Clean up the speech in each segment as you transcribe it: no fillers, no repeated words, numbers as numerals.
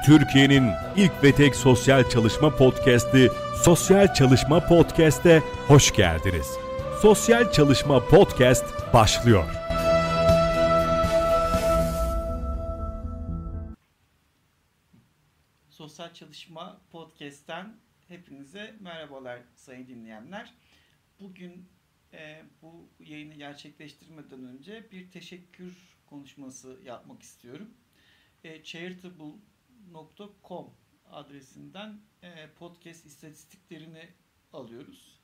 Türkiye'nin ilk ve tek sosyal çalışma podcast'i Sosyal Çalışma Podcast'e hoş geldiniz. Sosyal Çalışma Podcast başlıyor. Sosyal Çalışma Podcast'ten hepinize merhabalar sayın dinleyenler. Bugün bu yayını gerçekleştirmeden önce bir teşekkür konuşması yapmak istiyorum. Charitable.com adresinden podcast istatistiklerini alıyoruz.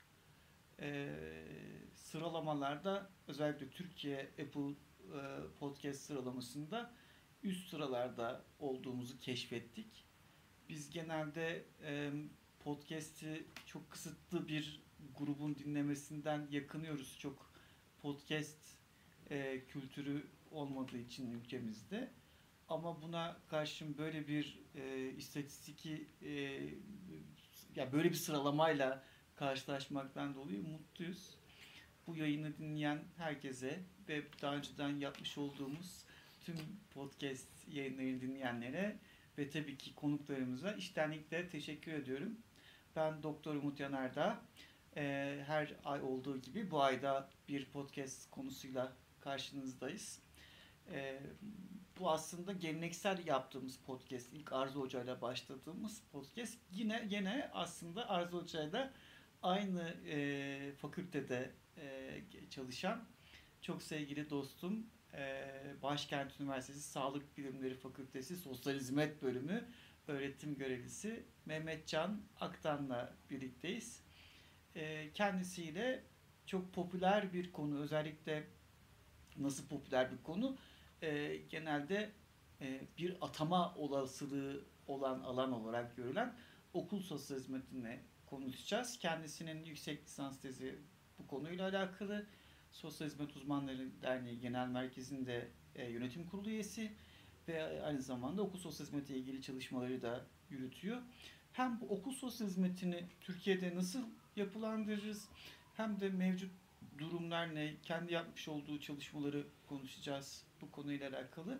Sıralamalarda özellikle Türkiye Apple Podcast sıralamasında üst sıralarda olduğumuzu keşfettik. Biz genelde podcast'i çok kısıtlı bir grubun dinlemesinden yakınıyoruz. Çok podcast kültürü olmadığı için ülkemizde. Ama buna karşın böyle bir istatistiki ya böyle bir sıralamayla karşılaşmaktan dolayı mutluyuz. Bu yayını dinleyen herkese ve daha önceden yapmış olduğumuz tüm podcast yayınlarını dinleyenlere ve tabii ki konuklarımıza içtenlikle teşekkür ediyorum. Ben Doktor Umut Yanardağ. Her ay olduğu gibi bu ayda bir podcast konusuyla karşınızdayız. Bu aslında geleneksel yaptığımız podcast, ilk Arzu Hoca'yla başladığımız podcast. Yine aslında Arzu Hoca'yla aynı fakültede çalışan çok sevgili dostum, Başkent Üniversitesi Sağlık Bilimleri Fakültesi Sosyal Hizmet Bölümü öğretim görevlisi Mehmetcan Aktan'la birlikteyiz. Kendisiyle çok popüler bir konu, özellikle nasıl popüler bir konu? Genelde bir atama olasılığı olan alan olarak görülen okul sosyal hizmetine konuşacağız. Kendisinin yüksek lisans tezi bu konuyla alakalı. Sosyal Hizmet Uzmanları Derneği Genel Merkezi'nde yönetim kurulu üyesi ve aynı zamanda okul sosyal hizmetiyle ilgili çalışmaları da yürütüyor. Hem bu okul sosyal hizmetini Türkiye'de nasıl yapılandırırız, hem de mevcut durumlar ne, kendi yapmış olduğu çalışmaları konuşacağız bu konuyla alakalı.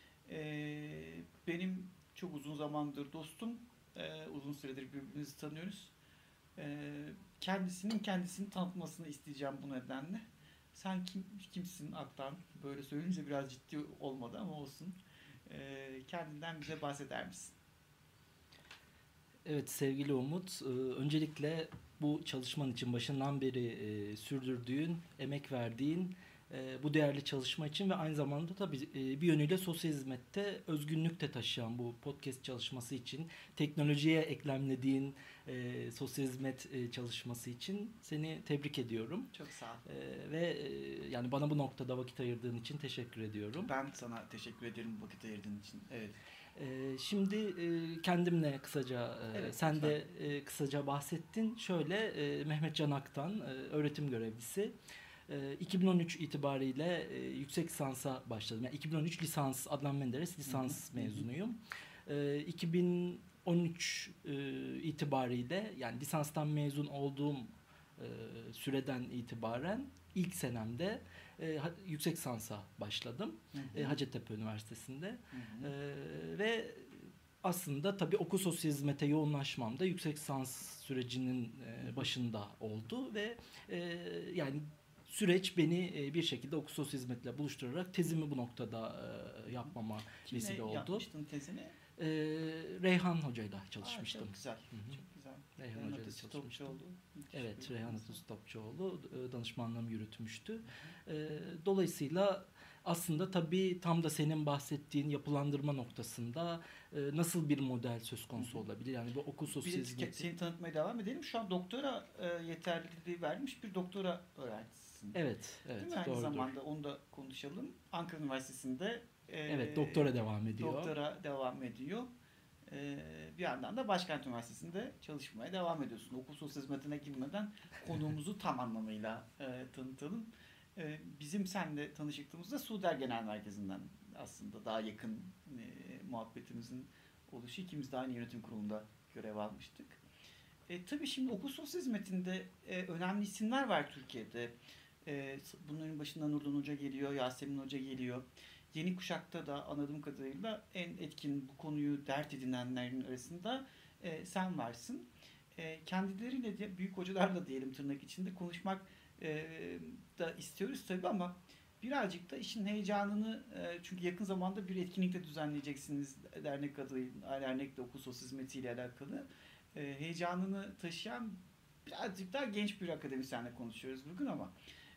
Benim çok uzun zamandır dostum, uzun süredir birbirimizi tanıyoruz. Kendisini tanıtmasını isteyeceğim bu nedenle. Sen kimsin Aktan? Böyle söyleyince biraz ciddi olmadı ama olsun. Kendinden bize bahseder misin? Evet sevgili Umut, öncelikle bu çalışman için başından beri sürdürdüğün, emek verdiğin bu değerli çalışma için ve aynı zamanda tabii bir yönüyle sosyal hizmette özgünlük de taşıyan bu podcast çalışması için, teknolojiye eklemlediğin sosyal hizmet çalışması için seni tebrik ediyorum. Çok sağ ol. Ve yani bana bu noktada vakit ayırdığın için teşekkür ediyorum. Ben sana teşekkür ederim vakit ayırdığın için. Evet. Şimdi kendimle kısaca, evet, sen lütfen. de kısaca bahsettin. Şöyle Mehmetcan Aktan, öğretim görevlisi. 2013 itibariyle yüksek lisansa başladım. Yani 2013 lisans, Adnan Menderes lisans mezunuyum. 2013 itibariyle yani lisanstan mezun olduğum süreden itibaren ilk senemde yüksek lisansa başladım. Hacettepe Üniversitesi'nde. Ve aslında tabii okul sosyal hizmete yoğunlaşmam da yüksek lisans sürecinin başında oldu ve yani süreç beni bir şekilde okul sosyal hizmetle buluşturarak tezimi bu noktada yapmama vesile oldu. Kimle yapmıştın tezini? Reyhan Hoca'yla çalışmıştım. Çok güzel. Çok güzel. Reyhan Hoca'yla çalışmıştım. Evet, Reyhan Topçuoğlu danışmanlığımı yürütmüş,tü. Dolayısıyla aslında tabii tam da senin bahsettiğin yapılandırma noktasında nasıl bir model söz konusu olabilir? Yani bu okul sosyal hizmeti. Seni tanıtmaya devam edelim. Şu an doktora yeterliliği vermiş bir doktora öğrencisin. Evet. Değil mi? Aynı zamanda onu da konuşalım. Ankara Üniversitesi'nde evet, doktora devam ediyor. Bir yandan da Başkent Üniversitesi'nde çalışmaya devam ediyorsun. Okul sosyal hizmetine girmeden konuğumuzu tam anlamıyla tanıtalım. Bizim seninle tanışıklığımızda Suder Genel Merkezi'nden aslında daha yakın muhabbetimizin oluşu. İkimiz de aynı yönetim kurulunda görev almıştık. Tabii şimdi okul sosyal hizmetinde önemli isimler var Türkiye'de. Bunların başında Nurdan Hoca geliyor, Yasemin Hoca geliyor. yeni kuşakta da anladığım kadarıyla en etkin bu konuyu dert edinenlerin arasında sen varsın. Kendileriyle de büyük hocalarla diyelim tırnak içinde konuşmak da istiyoruz tabii ama birazcık da işin heyecanını çünkü yakın zamanda bir etkinlikte düzenleyeceksiniz dernekle okul sosyal hizmetiyle alakalı heyecanını taşıyan birazcık daha genç bir akademisyenle konuşuyoruz bugün ama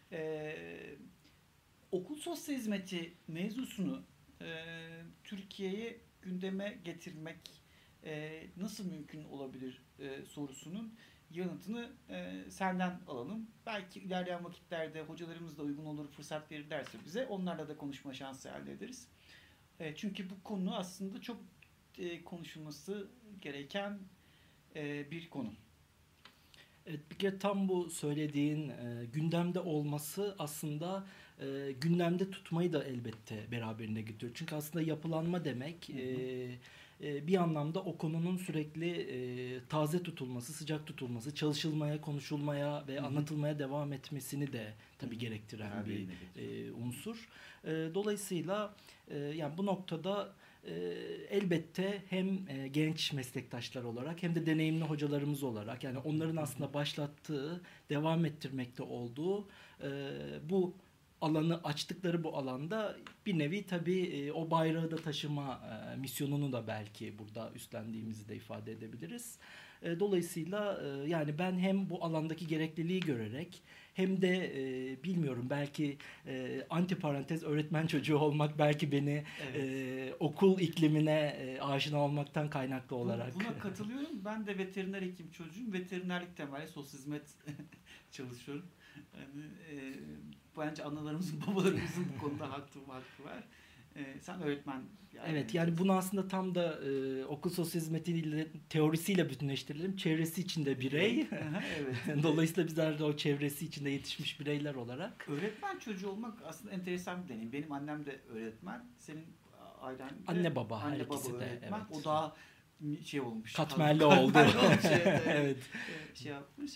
okul sosyal hizmeti mevzusunu Türkiye'ye gündeme getirmek nasıl mümkün olabilir sorusunun yanıtını senden alalım. Belki ilerleyen vakitlerde hocalarımız da uygun olur, fırsat verirlerse bize onlarla da konuşma şansı elde ederiz. Çünkü bu konu aslında çok konuşulması gereken bir konu. Evet, bir kere tam bu söylediğin gündemde olması aslında gündemde tutmayı da elbette beraberinde getiriyor. Çünkü aslında yapılanma demek bir anlamda o konunun sürekli taze tutulması, sıcak tutulması, çalışılmaya, konuşulmaya ve anlatılmaya devam etmesini de tabii gerektiren bir unsur. Dolayısıyla yani bu noktada elbette hem genç meslektaşlar olarak hem de deneyimli hocalarımız olarak yani onların aslında başlattığı, devam ettirmekte olduğu bu alanı açtıkları bu alanda bir nevi tabii o bayrağı da taşıma misyonunu da belki burada üstlendiğimizi de ifade edebiliriz. Dolayısıyla yani ben hem bu alandaki gerekliliği görerek hem de bilmiyorum belki antiparantez öğretmen çocuğu olmak belki beni okul iklimine aşina olmaktan kaynaklı olarak. Buna katılıyorum. Ben de veteriner hekim çocuğum. Veterinerlik temelli sosyal hizmet çalışıyorum. Yani, bence analarımızın, babalarımızın bu konuda hakkı var. Sen öğretmen. Evet yani bunu aslında tam da okul sosyal hizmetiyle teorisiyle bütünleştirelim. Çevresi içinde birey. Evet. Dolayısıyla bizler de o çevresi içinde yetişmiş bireyler olarak. Öğretmen çocuğu olmak aslında enteresan bir deneyim. Benim annem de öğretmen. Senin ailen de anne baba her ikisi de. Öğretmen. Evet. O daha şey olmuş. Katmerli oldu. Evet. Şey yapmış.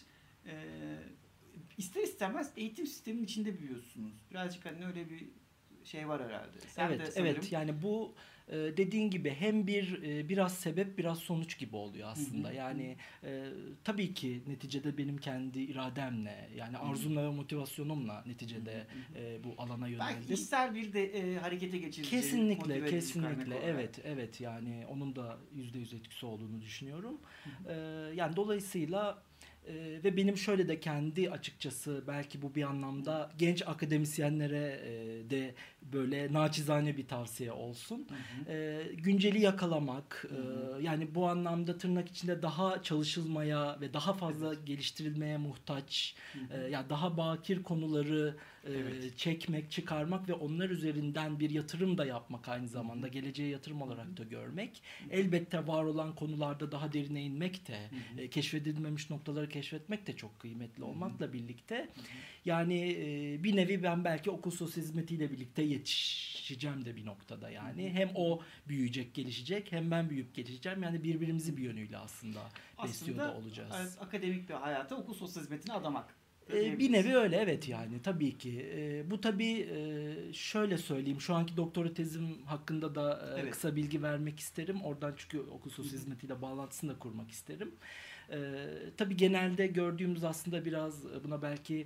İster istemez eğitim sisteminin içinde büyüyorsunuz. Birazcık hani öyle bir şey var herhalde. Sen de sanırım... Evet yani bu dediğin gibi hem biraz sebep biraz sonuç gibi oluyor aslında. Yani tabii ki neticede benim kendi irademle yani arzumla ve motivasyonumla neticede bu alana yöneldim. Belki işsel bir de harekete geçirici. Kesinlikle. Evet yani onun da %100 etkisi olduğunu düşünüyorum. Yani dolayısıyla ve benim şöyle de kendi açıkçası belki bu bir anlamda genç akademisyenlere de böyle naçizane bir tavsiye olsun. Günceli yakalamak yani bu anlamda tırnak içinde daha çalışılmaya ve daha fazla geliştirilmeye muhtaç yani daha bakir konuları çekmek, çıkarmak ve onlar üzerinden bir yatırım da yapmak aynı zamanda geleceğe yatırım olarak da görmek. Elbette var olan konularda daha derine inmek de keşfedilmemiş noktaları keşfetmek de çok kıymetli olmakla birlikte yani bir nevi ben belki okul sosyal hizmetiyle birlikte yetişeceğim de bir noktada yani. Hem o büyüyecek, gelişecek hem ben büyüyüp gelişeceğim. Yani birbirimizi bir yönüyle aslında besliyor da olacağız. Aslında akademik bir hayata okul sosyal hizmetine adamak. Bir nevi öyle evet yani tabii ki. Bu tabii şöyle söyleyeyim şu anki doktora tezim hakkında da kısa bilgi vermek isterim. Oradan çünkü okul sosyal hizmetiyle bağlantısını da kurmak isterim. Tabii genelde gördüğümüz aslında biraz buna belki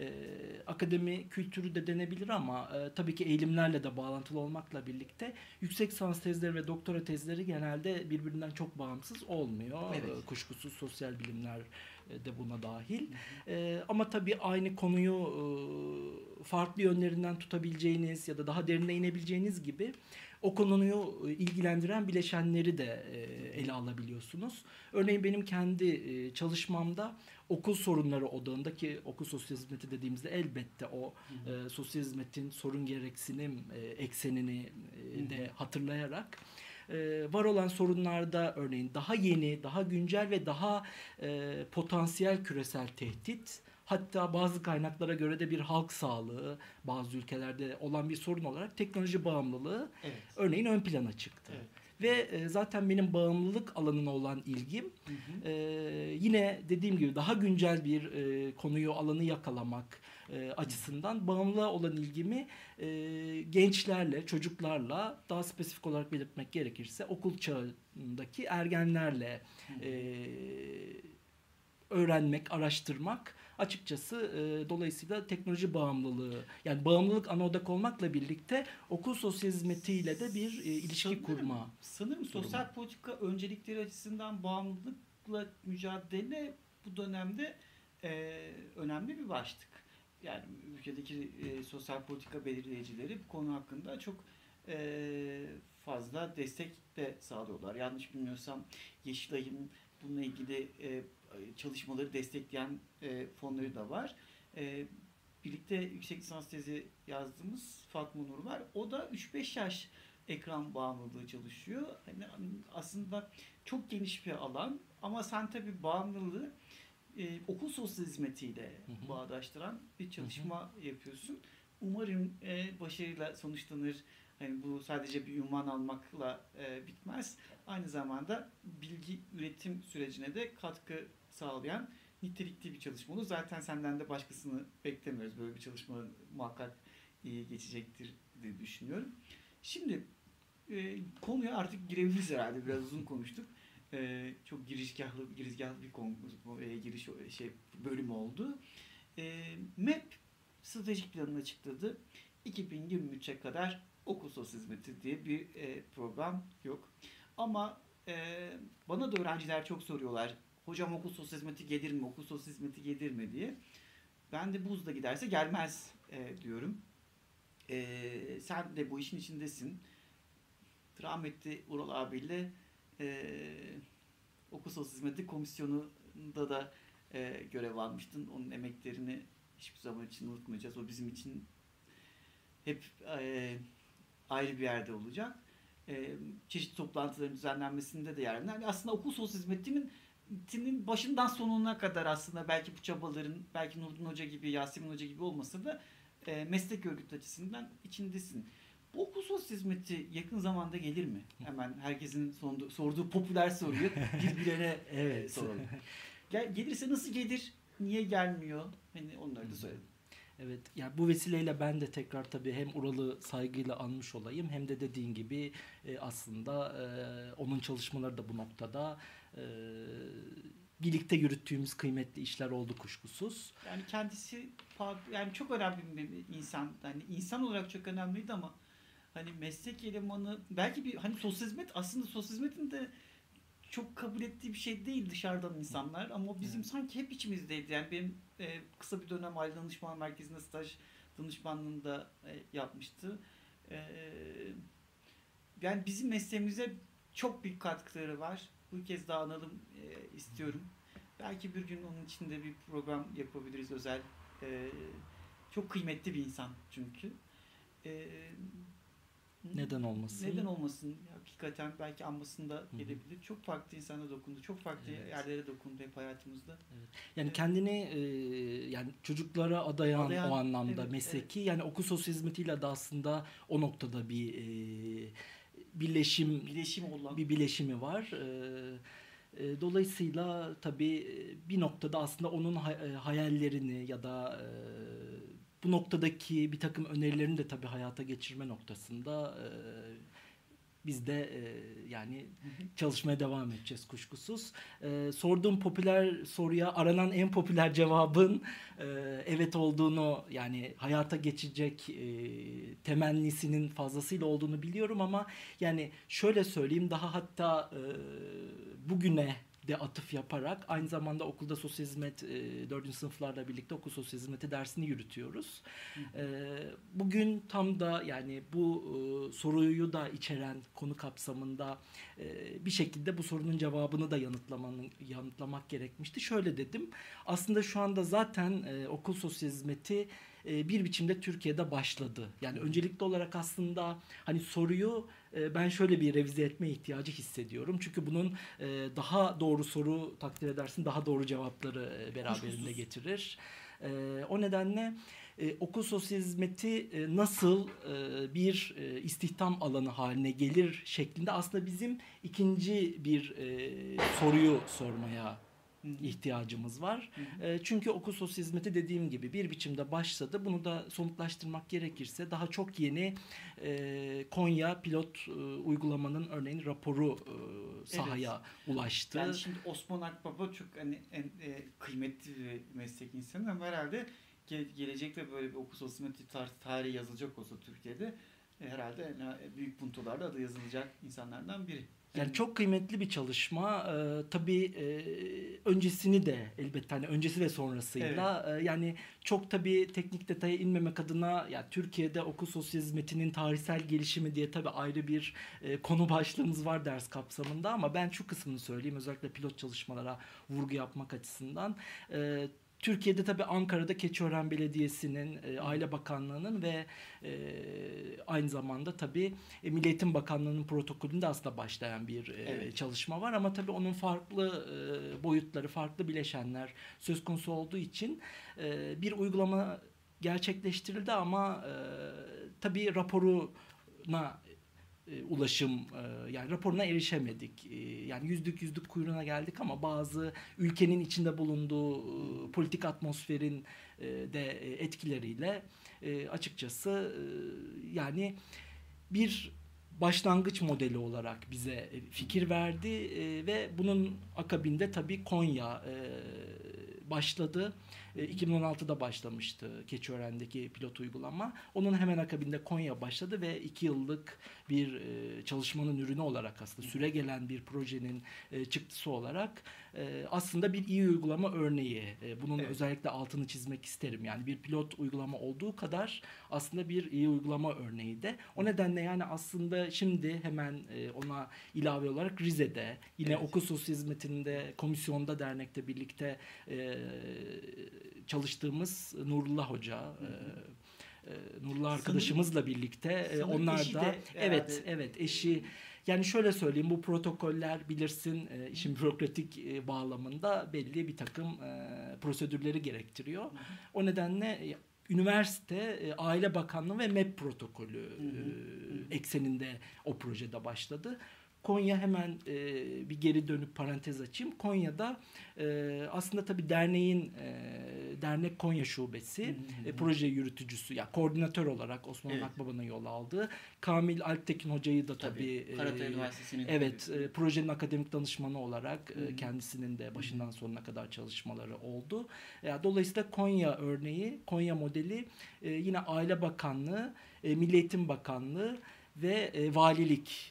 akademi kültürü de denebilir ama tabii ki eğilimlerle de bağlantılı olmakla birlikte yüksek lisans tezleri ve doktora tezleri genelde birbirinden çok bağımsız olmuyor. Kuşkusuz sosyal bilimler de buna dahil. Ama tabii aynı konuyu farklı yönlerinden tutabileceğiniz ya da daha derine inebileceğiniz gibi o konuyu ilgilendiren bileşenleri de ele alabiliyorsunuz. Örneğin benim kendi çalışmamda okul sorunları odağındaki okul sosyal hizmeti dediğimizde elbette o sosyal hizmetin sorun gereksinim eksenini de hatırlayarak var olan sorunlarda örneğin daha yeni, daha güncel ve daha potansiyel küresel tehdit hatta bazı kaynaklara göre de bir halk sağlığı bazı ülkelerde olan bir sorun olarak teknoloji bağımlılığı örneğin ön plana çıktı. Ve zaten benim bağımlılık alanına olan ilgim yine dediğim gibi daha güncel bir konuyu, alanı yakalamak açısından bağımlılığa olan ilgimi gençlerle, çocuklarla, daha spesifik olarak belirtmek gerekirse okul çağındaki ergenlerle öğrenmek, araştırmak, açıkçası dolayısıyla teknoloji bağımlılığı, yani bağımlılık ana odak olmakla birlikte okul sosyal hizmetiyle de bir ilişki kurma. Sanırım sosyal politika öncelikleri açısından bağımlılıkla mücadele bu dönemde önemli bir başlık. Yani ülkedeki sosyal politika belirleyicileri bu konu hakkında çok fazla destek de sağlıyorlar. Yanlış bilmiyorsam Yeşilay'ın bununla ilgili çalışmaları destekleyen fonları da var. Birlikte yüksek lisans tezi yazdığımız Fatma Nur var. O da 3-5 yaş ekran bağımlılığı çalışıyor. Yani aslında çok geniş bir alan ama sen tabii bağımlılığı okul sosyal hizmetiyle bağdaştıran bir çalışma yapıyorsun. Umarım başarıyla sonuçlanır. Yani bu sadece bir ünvan almakla bitmez. Aynı zamanda bilgi üretim sürecine de katkı sağlayan nitelikli bir çalışma olur. Zaten senden de başkasını beklemiyoruz. Böyle bir çalışma muhakkak iyi geçecektir diye düşünüyorum. Şimdi konuya artık girebiliriz herhalde. Biraz uzun konuştuk. Çok girizgahlı bir konu, giriş bölüm oldu. MEP stratejik planını açıkladı. 2023'e kadar okul sosyal hizmeti diye bir program yok. Ama bana da öğrenciler çok soruyorlar. Hocam okul sosyal hizmeti gelir mi? Okul sosyal hizmeti gelir mi diye. Ben de buzda giderse gelmez diyorum. Sen de bu işin içindesin. Rahmetli Ural abiyle okul sosyal hizmeti komisyonunda da görev almıştın. Onun emeklerini hiçbir zaman için unutmayacağız. O bizim için hep ayrı bir yerde olacak. Çeşitli toplantıların düzenlenmesinde de yer alıyor. Yani aslında okul sosyal hizmetinin başından sonuna kadar aslında belki bu çabaların, belki Nurdin Hoca gibi, Yasemin Hoca gibi olmasa da meslek örgütü açısından içindesin. Bu okul sosyal hizmeti yakın zamanda gelir mi? Hemen herkesin sorduğu popüler soruyu birbirine soralım. Gelirse nasıl gelir? Niye gelmiyor? Hani onları da söyledim. Evet, yani bu vesileyle ben de tekrar tabii hem Ural'ı saygıyla anmış olayım hem de dediğin gibi aslında onun çalışmaları da bu noktada birlikte yürüttüğümüz kıymetli işler oldu kuşkusuz. Yani kendisi yani çok önemli bir insan. Yani insan olarak çok önemliydi ama hani meslek elemanı belki bir hani sosyal hizmet, aslında sosyal hizmetin de çok kabul ettiği bir şey değil dışarıdan insanlar ama bizim sanki hep içimizdeydi. Yani benim kısa bir dönem Aile Danışman Merkezi'nde staj danışmanlığında yapmıştı. Yani bizim mesleğimize çok büyük katkıları var. Bu kez daha analım istiyorum. Belki bir gün onun için de bir program yapabiliriz özel. Çok kıymetli bir insan çünkü. Neden olmasın? Neden olmasın? Hakikaten belki anmasında gelebilir. Çok farklı insana dokundu. Çok farklı yerlere dokundu hep hayatımızda. Evet. Yani kendini yani çocuklara adayan o anlamda mesleki. Yani okul sosyal hizmetiyle de aslında o noktada bir bileşimi var. Dolayısıyla tabii bir noktada aslında onun hayallerini ya da bu noktadaki bir takım önerilerini de tabii hayata geçirme noktasında biz de yani çalışmaya devam edeceğiz kuşkusuz. Sorduğum popüler soruya aranan en popüler cevabın evet olduğunu, yani hayata geçecek temennisinin fazlasıyla olduğunu biliyorum ama yani şöyle söyleyeyim, daha hatta bugüne de atıf yaparak aynı zamanda okulda sosyal hizmet 4. sınıflarla birlikte okul sosyal hizmeti dersini yürütüyoruz. Bugün tam da yani bu soruyu da içeren konu kapsamında bir şekilde bu sorunun cevabını da yanıtlamak gerekmişti. Şöyle dedim. Aslında şu anda zaten okul sosyal hizmeti bir biçimde Türkiye'de başladı. Yani öncelikli olarak aslında hani soruyu ben şöyle bir revize etme ihtiyacı hissediyorum. Çünkü bunun daha doğru soru, takdir edersin, daha doğru cevapları beraberinde getirir. O nedenle okul sosyal hizmeti nasıl bir istihdam alanı haline gelir şeklinde aslında bizim ikinci bir soruyu sormaya ihtiyacımız var. Çünkü okul sosyal hizmeti dediğim gibi bir biçimde başladı. Bunu da somutlaştırmak gerekirse daha çok yeni Konya pilot uygulamanın örneğin raporu sahaya ulaştı. Yani şimdi Osman Akbaba çok kıymetli bir meslek insanı ama herhalde gelecekte böyle bir okul sosyal hizmeti tarihi yazılacak olsa Türkiye'de herhalde büyük puntolarda adı yazılacak insanlardan biri. Yani çok kıymetli bir çalışma. Tabii öncesini de elbette hani öncesi ve sonrasıyla yani çok tabii teknik detaya inmemek adına ya Türkiye'de okul sosyal hizmetinin tarihsel gelişimi diye tabii ayrı bir konu başlığımız var ders kapsamında ama ben şu kısmını söyleyeyim özellikle pilot çalışmalara vurgu yapmak açısından. Türkiye'de tabii Ankara'da Keçiören Belediyesi'nin, Aile Bakanlığı'nın ve aynı zamanda tabii Milli Eğitim Bakanlığı'nın protokolünde aslında başlayan bir çalışma var. Ama tabii onun farklı boyutları, farklı bileşenler söz konusu olduğu için bir uygulama gerçekleştirildi ama tabii raporuna ulaşım yani raporuna erişemedik. Yani yüzlük kuyruğuna geldik ama bazı ülkenin içinde bulunduğu politik atmosferin de etkileriyle açıkçası yani bir başlangıç modeli olarak bize fikir verdi ve bunun akabinde tabii Konya başladı. 2016'da başlamıştı Keçiören'deki pilot uygulama. Onun hemen akabinde Konya başladı ve 2 yıllık bir çalışmanın ürünü olarak aslında süregelen bir projenin çıktısı olarak aslında bir iyi uygulama örneği. Bunun özellikle altını çizmek isterim. Yani bir pilot uygulama olduğu kadar aslında bir iyi uygulama örneği de. O nedenle yani aslında şimdi hemen ona ilave olarak Rize'de yine okul sosyal hizmetinde komisyonda dernekte birlikte çalıştığımız Nurullah Hoca, Nurullah arkadaşımızla birlikte onlar da eşi yani şöyle söyleyeyim bu protokoller bilirsin işin bürokratik bağlamında belli bir takım prosedürleri gerektiriyor. O nedenle üniversite, Aile Bakanlığı ve MEP protokolü ekseninde o projede başladı. Konya hemen bir geri dönüp parantez açayım. Konya'da aslında tabii derneğin Dernek Konya Şubesi proje yürütücüsü ya koordinatör olarak Osman Akbaba'nın yol aldığı Kamil Alptekin Hoca'yı da tabii Karatay Üniversitesi'nin projenin akademik danışmanı olarak kendisinin de başından sonuna kadar çalışmaları oldu. Dolayısıyla Konya örneği, Konya modeli yine Aile Bakanlığı, Milli Eğitim Bakanlığı ve valilik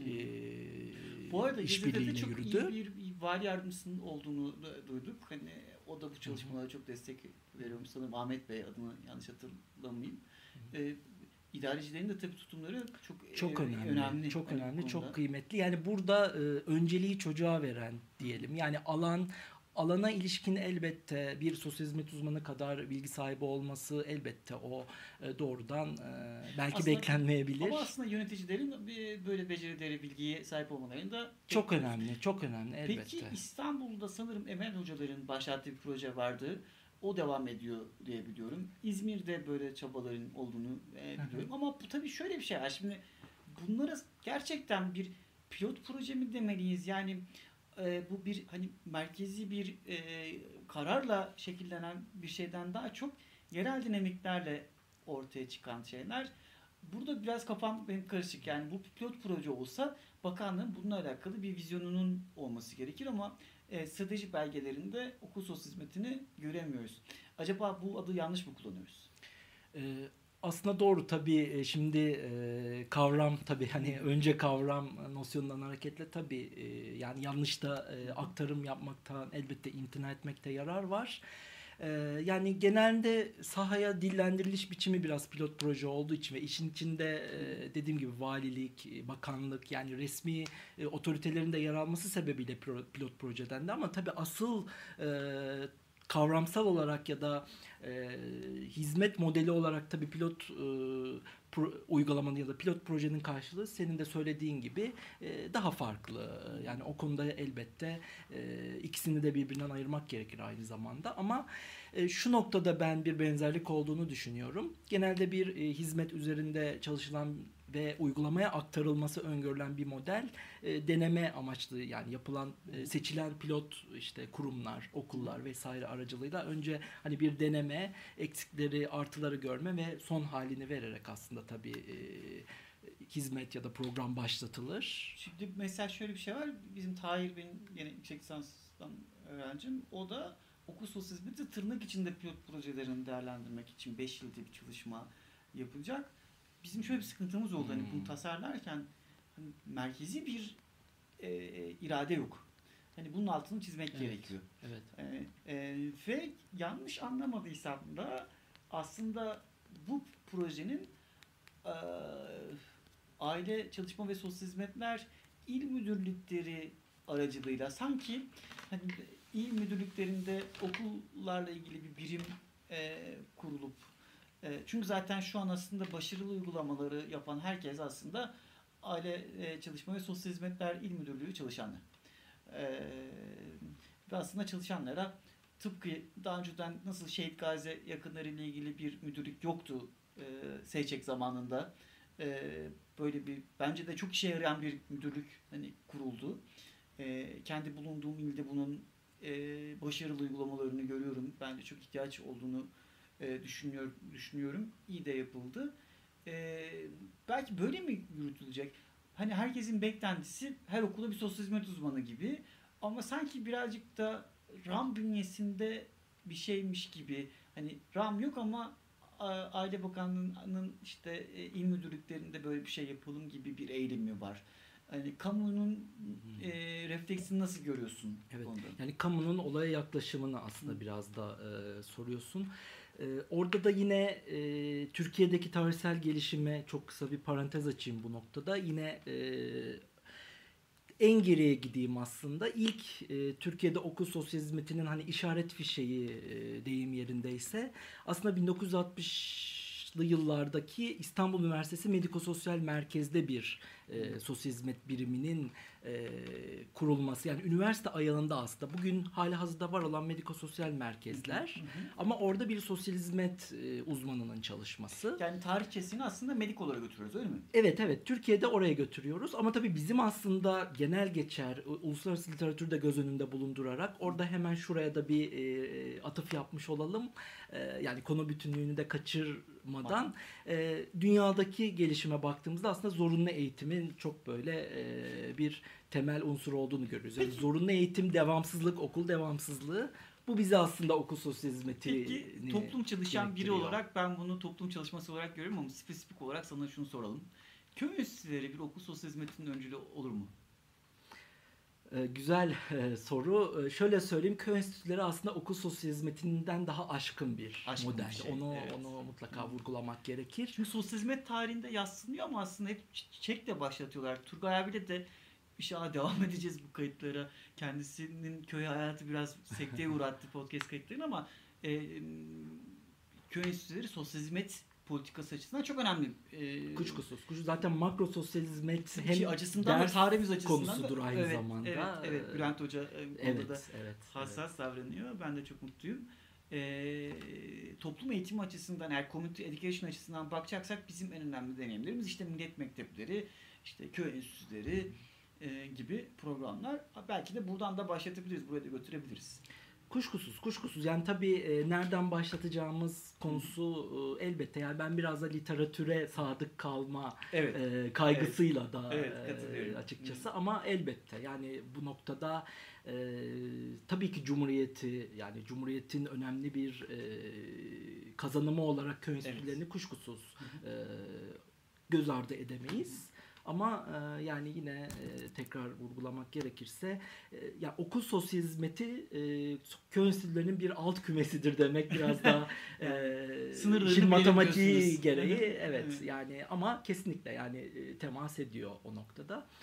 bu arada işbirliğiyle çok yürüdü. iyi bir vali yardımcısının olduğunu duyduk. Hani o da bu çalışmalara çok destek veriyormuş. Sanırım Ahmet Bey adını yanlış hatırlamayayım. İdarecilerin de tabii tutumları çok önemli. Çok önemli, çok kıymetli. Yani burada önceliği çocuğa veren diyelim. Yani alana ilişkin elbette bir sosyal hizmet uzmanı kadar bilgi sahibi olması elbette o doğrudan belki aslında, beklenmeyebilir. Ama aslında yöneticilerin böyle becerileri, bilgiye sahip olmalarının da çok önemli elbette. Peki İstanbul'da sanırım Emel hocaların başlattığı bir proje vardı. O devam ediyor diye biliyorum. İzmir'de böyle çabaların olduğunu biliyorum. Ama bu tabii şöyle bir şey var. Şimdi bunlara gerçekten bir pilot proje mi demeliyiz? Yani bu bir hani merkezi bir kararla şekillenen bir şeyden daha çok yerel dinamiklerle ortaya çıkan şeyler. Burada biraz kafam benim karışık. Yani bu pilot proje olsa bakanlığın bununla alakalı bir vizyonunun olması gerekir ama strateji belgelerinde okul sosyal hizmetini göremiyoruz. Acaba bu adı yanlış mı kullanıyoruz? Aslında doğru tabii şimdi kavram tabii hani önce kavram nosyonundan hareketle tabii yani yanlış da aktarım yapmaktan elbette imtina etmekte yarar var. Yani genelde sahaya dillendiriliş biçimi biraz pilot proje olduğu için ve işin içinde dediğim gibi valilik, bakanlık yani resmi otoritelerin de yer alması sebebiyle pilot projeden de ama tabii asıl kavramsal olarak ya da hizmet modeli olarak tabii pilot uygulamanın ya da pilot projenin karşılığı senin de söylediğin gibi daha farklı. Yani o konuda elbette ikisini de birbirinden ayırmak gerekir aynı zamanda. Ama şu noktada ben bir benzerlik olduğunu düşünüyorum. Genelde bir hizmet üzerinde çalışılan ve uygulamaya aktarılması öngörülen bir model deneme amaçlı, yani yapılan seçilen pilot işte kurumlar, okullar vesaire aracılığıyla önce hani bir deneme, eksikleri, artıları görme ve son halini vererek aslında tabii hizmet ya da program başlatılır. Şimdi mesela şöyle bir şey var. Bizim Tahir, benim yine yüksek lisanstan öğrencim. O da okul sosyal hizmeti tırnak içinde pilot projelerini değerlendirmek için 5 yılda bir çalışma yapacak. Bizim şöyle bir sıkıntımız oldu. Hani bunu tasarlarken hani merkezi bir irade yok. Hani bunun altını çizmek gerekiyor. Evet. Ve yanlış anlamadıysam da aslında bu projenin Aile Çalışma ve Sosyal Hizmetler İl Müdürlükleri aracılığıyla sanki hani il müdürlüklerinde okullarla ilgili bir birim kurulup, çünkü zaten şu an aslında başarılı uygulamaları yapan herkes aslında Aile Çalışma ve Sosyal Hizmetler İl Müdürlüğü çalışanı. Ve aslında çalışanlara tıpkı daha önceden nasıl Şehit Gazi yakınları ile ilgili bir müdürlük yoktu SÇEK zamanında. Böyle bir, bence de çok işe yarayan bir müdürlük hani kuruldu. Kendi bulunduğum ilde bunun başarılı uygulamalarını görüyorum. Bence çok ihtiyaç olduğunu düşünüyorum. İyi de yapıldı. Belki böyle mi yürütülecek? Hani herkesin beklentisi her okulda bir sosyal hizmet uzmanı gibi, ama sanki birazcık da RAM bünyesinde bir şeymiş gibi. Hani RAM yok ama Aile Bakanlığı'nın işte il müdürlüklerinde böyle bir şey yapalım gibi bir eğilimi var. Hani kamunun refleksini nasıl görüyorsun? Evet. Ondan? Yani kamunun olaya yaklaşımını aslında biraz da soruyorsun. Orada da yine Türkiye'deki tarihsel gelişime çok kısa bir parantez açayım bu noktada. Yine en geriye gideyim aslında. İlk Türkiye'de okul sosyal hizmetinin hani işaret fişeği deyim yerindeyse aslında 1960'lı yıllardaki İstanbul Üniversitesi Mediko-Sosyal Merkez'de bir sosyal hizmet biriminin kurulması. Yani üniversite ayağında aslında bugün halihazırda var olan mediko-sosyal merkezler, ama orada bir sosyal hizmet uzmanının çalışması. Yani tarihçesini aslında medikolara götürüyoruz, öyle mi? Evet. Türkiye'de oraya götürüyoruz, ama tabii bizim aslında genel geçer uluslararası literatürü de göz önünde bulundurarak orada hemen şuraya da bir atıf yapmış olalım. Yani konu bütünlüğünü de kaçırmadan dünyadaki gelişime baktığımızda aslında zorunlu eğitimin çok böyle bir temel unsur olduğunu görüyoruz. Yani zorunlu eğitim, devamsızlık, okul devamsızlığı, bu bize aslında okul sosyal hizmetini Peki toplum çalışan biri gerektiriyor. olarak ben bunu toplum çalışması olarak görüyorum, ama spesifik olarak sana şunu soralım. Köy enstitüleri bir okul sosyal hizmetinin öncülü olur mu? Güzel soru. Şöyle söyleyeyim, köy enstitüleri aslında okul sosyal hizmetinden daha aşkın bir model. Bir şey, Onu mutlaka vurgulamak gerekir. Çünkü sosyal hizmet tarihinde yadsınıyor ama aslında hep çekle başlatıyorlar. Turgay abiyle de inşallah devam edeceğiz bu kayıtlara. Kendisinin köy hayatı biraz sekteye uğrattı podcast kayıtlarını, ama köy enstitüleri sosyal hizmet politikası açısından çok önemli. Kuşkusuz. Zaten makro sosyal hizmet hem açısından da tarihimiz açısından konusudur da, aynı zamanda. Evet. Bülent Hoca konuda da hassas evet. davranıyor. Ben de çok mutluyum. Toplum eğitimi açısından, eğer community education açısından bakacaksak bizim en önemli deneyimlerimiz işte millet mektepleri, işte köy enstitüleri gibi programlar. Belki de buradan da başlatabiliriz, buraya da götürebiliriz. Kuşkusuz. Yani tabii nereden başlatacağımız konusu elbette. Yani ben biraz da literatüre sadık kalma kaygısıyla da açıkçası. Ama elbette yani bu noktada tabii ki Cumhuriyet'in önemli bir kazanımı olarak köy enstitülerini kuşkusuz göz ardı edemeyiz. Ama yani yine tekrar vurgulamak gerekirse ya okul sosyal hizmeti köy enstitülerinin bir alt kümesidir demek biraz daha işin matematiği gereği. Evet yani, ama kesinlikle yani temas ediyor o noktada.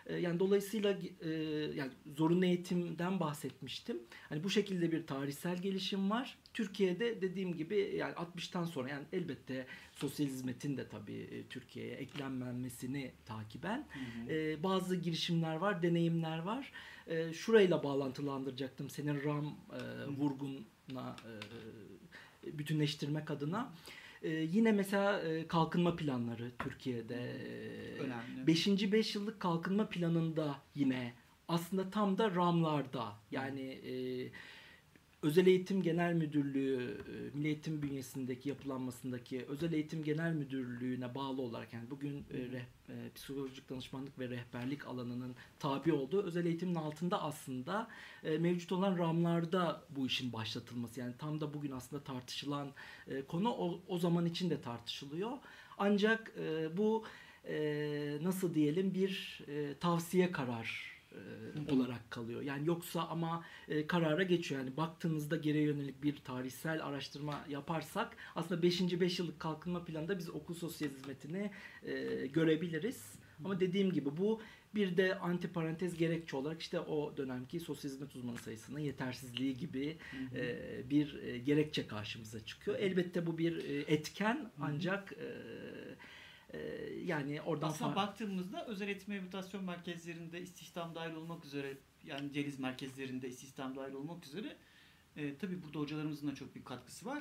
Yani dolayısıyla yani zorunlu eğitimden bahsetmiştim. Hani bu şekilde bir tarihsel gelişim var. Türkiye'de dediğim gibi yani 60'tan sonra yani elbette sosyal hizmetin de tabii Türkiye'ye eklenmesini takiben bazı girişimler var, deneyimler var. Şurayla bağlantılandıracaktım senin RAM vurgunla bütünleştirmek adına. Yine mesela kalkınma planları Türkiye'de. Önemli. 5. 5 yıllık kalkınma planında yine aslında tam da RAM'larda yani Özel Eğitim Genel Müdürlüğü, Milli Eğitim bünyesindeki yapılanmasındaki Özel Eğitim Genel Müdürlüğü'ne bağlı olarak yani bugün psikolojik danışmanlık ve rehberlik alanının tabi olduğu özel eğitimin altında aslında mevcut olan RAM'larda bu işin başlatılması. Yani tam da bugün aslında tartışılan konu o zaman için de tartışılıyor. Ancak bu nasıl diyelim bir tavsiye karar olarak kalıyor. Yani yoksa ama karara geçiyor. Yani baktığınızda geriye yönelik bir tarihsel araştırma yaparsak aslında 5. 5 yıllık kalkınma planında biz okul sosyal hizmetini görebiliriz. Ama dediğim gibi bu bir de antiparantez gerekçe olarak işte o dönemki sosyal hizmet uzmanı sayısının yetersizliği gibi bir gerekçe karşımıza çıkıyor. Elbette bu bir etken ancak yani oradan aslında baktığımızda özel eğitim rehabilitasyon merkezlerinde istihdam dahil olmak üzere yani Celiz merkezlerinde istihdam dahil olmak üzere tabii burada hocalarımızın da çok büyük katkısı var.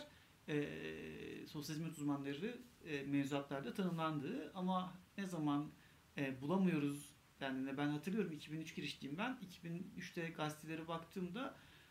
Sosyal hizmet uzmanları mevzuatlarda tanımlandığı ama ne zaman bulamıyoruz yani ben hatırlıyorum 2003 girişliyim ben 2003'te gazetelere baktığımda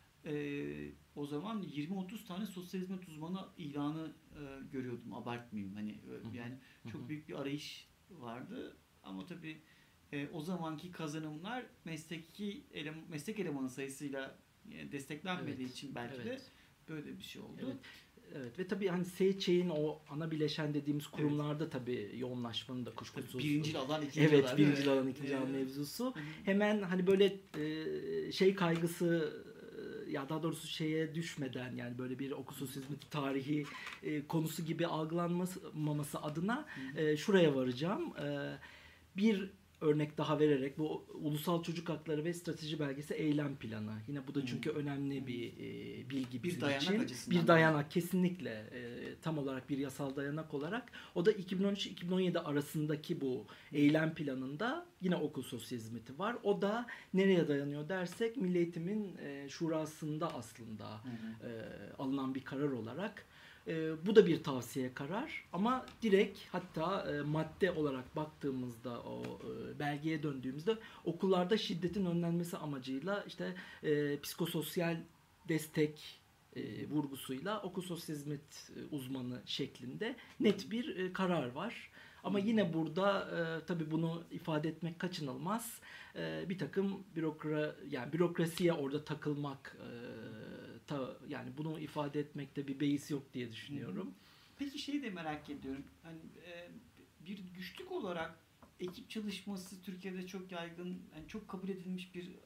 o zaman 20-30 tane sosyal hizmet uzmanı ilanı görüyordum. Abartmayayım. Hani yani çok büyük bir arayış vardı. Ama tabii o zamanki kazanımlar meslek elemanı sayısıyla desteklenmediği için belki de böyle bir şey oldu. Evet. Evet ve tabii hani SÇ'in o ana bileşen dediğimiz kurumlarda tabii yoğunlaşmanın da kuşkusuz. Birinci alan, ikinci alan. Evet, birinci alan, ikinci alan mevzusu. Hemen hani böyle şey kaygısı ya daha doğrusu şeye düşmeden yani böyle bir okul sosyal hizmeti tarihi konusu gibi algılanmaması adına şuraya varacağım. Bir örnek daha vererek bu Ulusal Çocuk Hakları ve Strateji Belgesi Eylem Planı. Yine bu da çünkü önemli bir bilgi bizim dayanak için. açısından. Bir dayanak kesinlikle tam olarak bir yasal dayanak olarak. O da 2013-2017 arasındaki bu eylem planında yine okul sosyal hizmeti var. O da nereye dayanıyor dersek Milli Eğitim'in şurasında aslında alınan bir karar olarak. Bu da bir tavsiye karar ama direkt hatta madde olarak baktığımızda o belgeye döndüğümüzde okullarda şiddetin önlenmesi amacıyla işte psikososyal destek vurgusuyla okul sosyal hizmet uzmanı şeklinde net bir karar var. Ama yine burada tabii bunu ifade etmek kaçınılmaz. Bir takım bürokrasiye orada takılmak yani bunu ifade etmekte bir beis yok diye düşünüyorum. Peki şeyi de merak ediyorum. Hani bir güçlük olarak ekip çalışması Türkiye'de çok yaygın, yani çok kabul edilmiş bir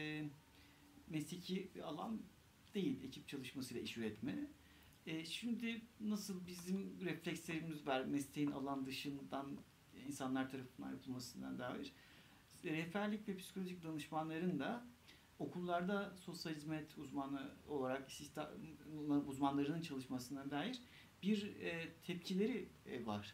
mesleki bir alan değil ekip çalışmasıyla iş üretme. Şimdi nasıl bizim reflekslerimiz var mesleğin alan dışından insanlar tarafından yapılmasından dair. Rehberlik ve psikolojik danışmanların da okullarda sosyal hizmet uzmanı olarak uzmanlarının çalışmasına dair bir tepkileri var.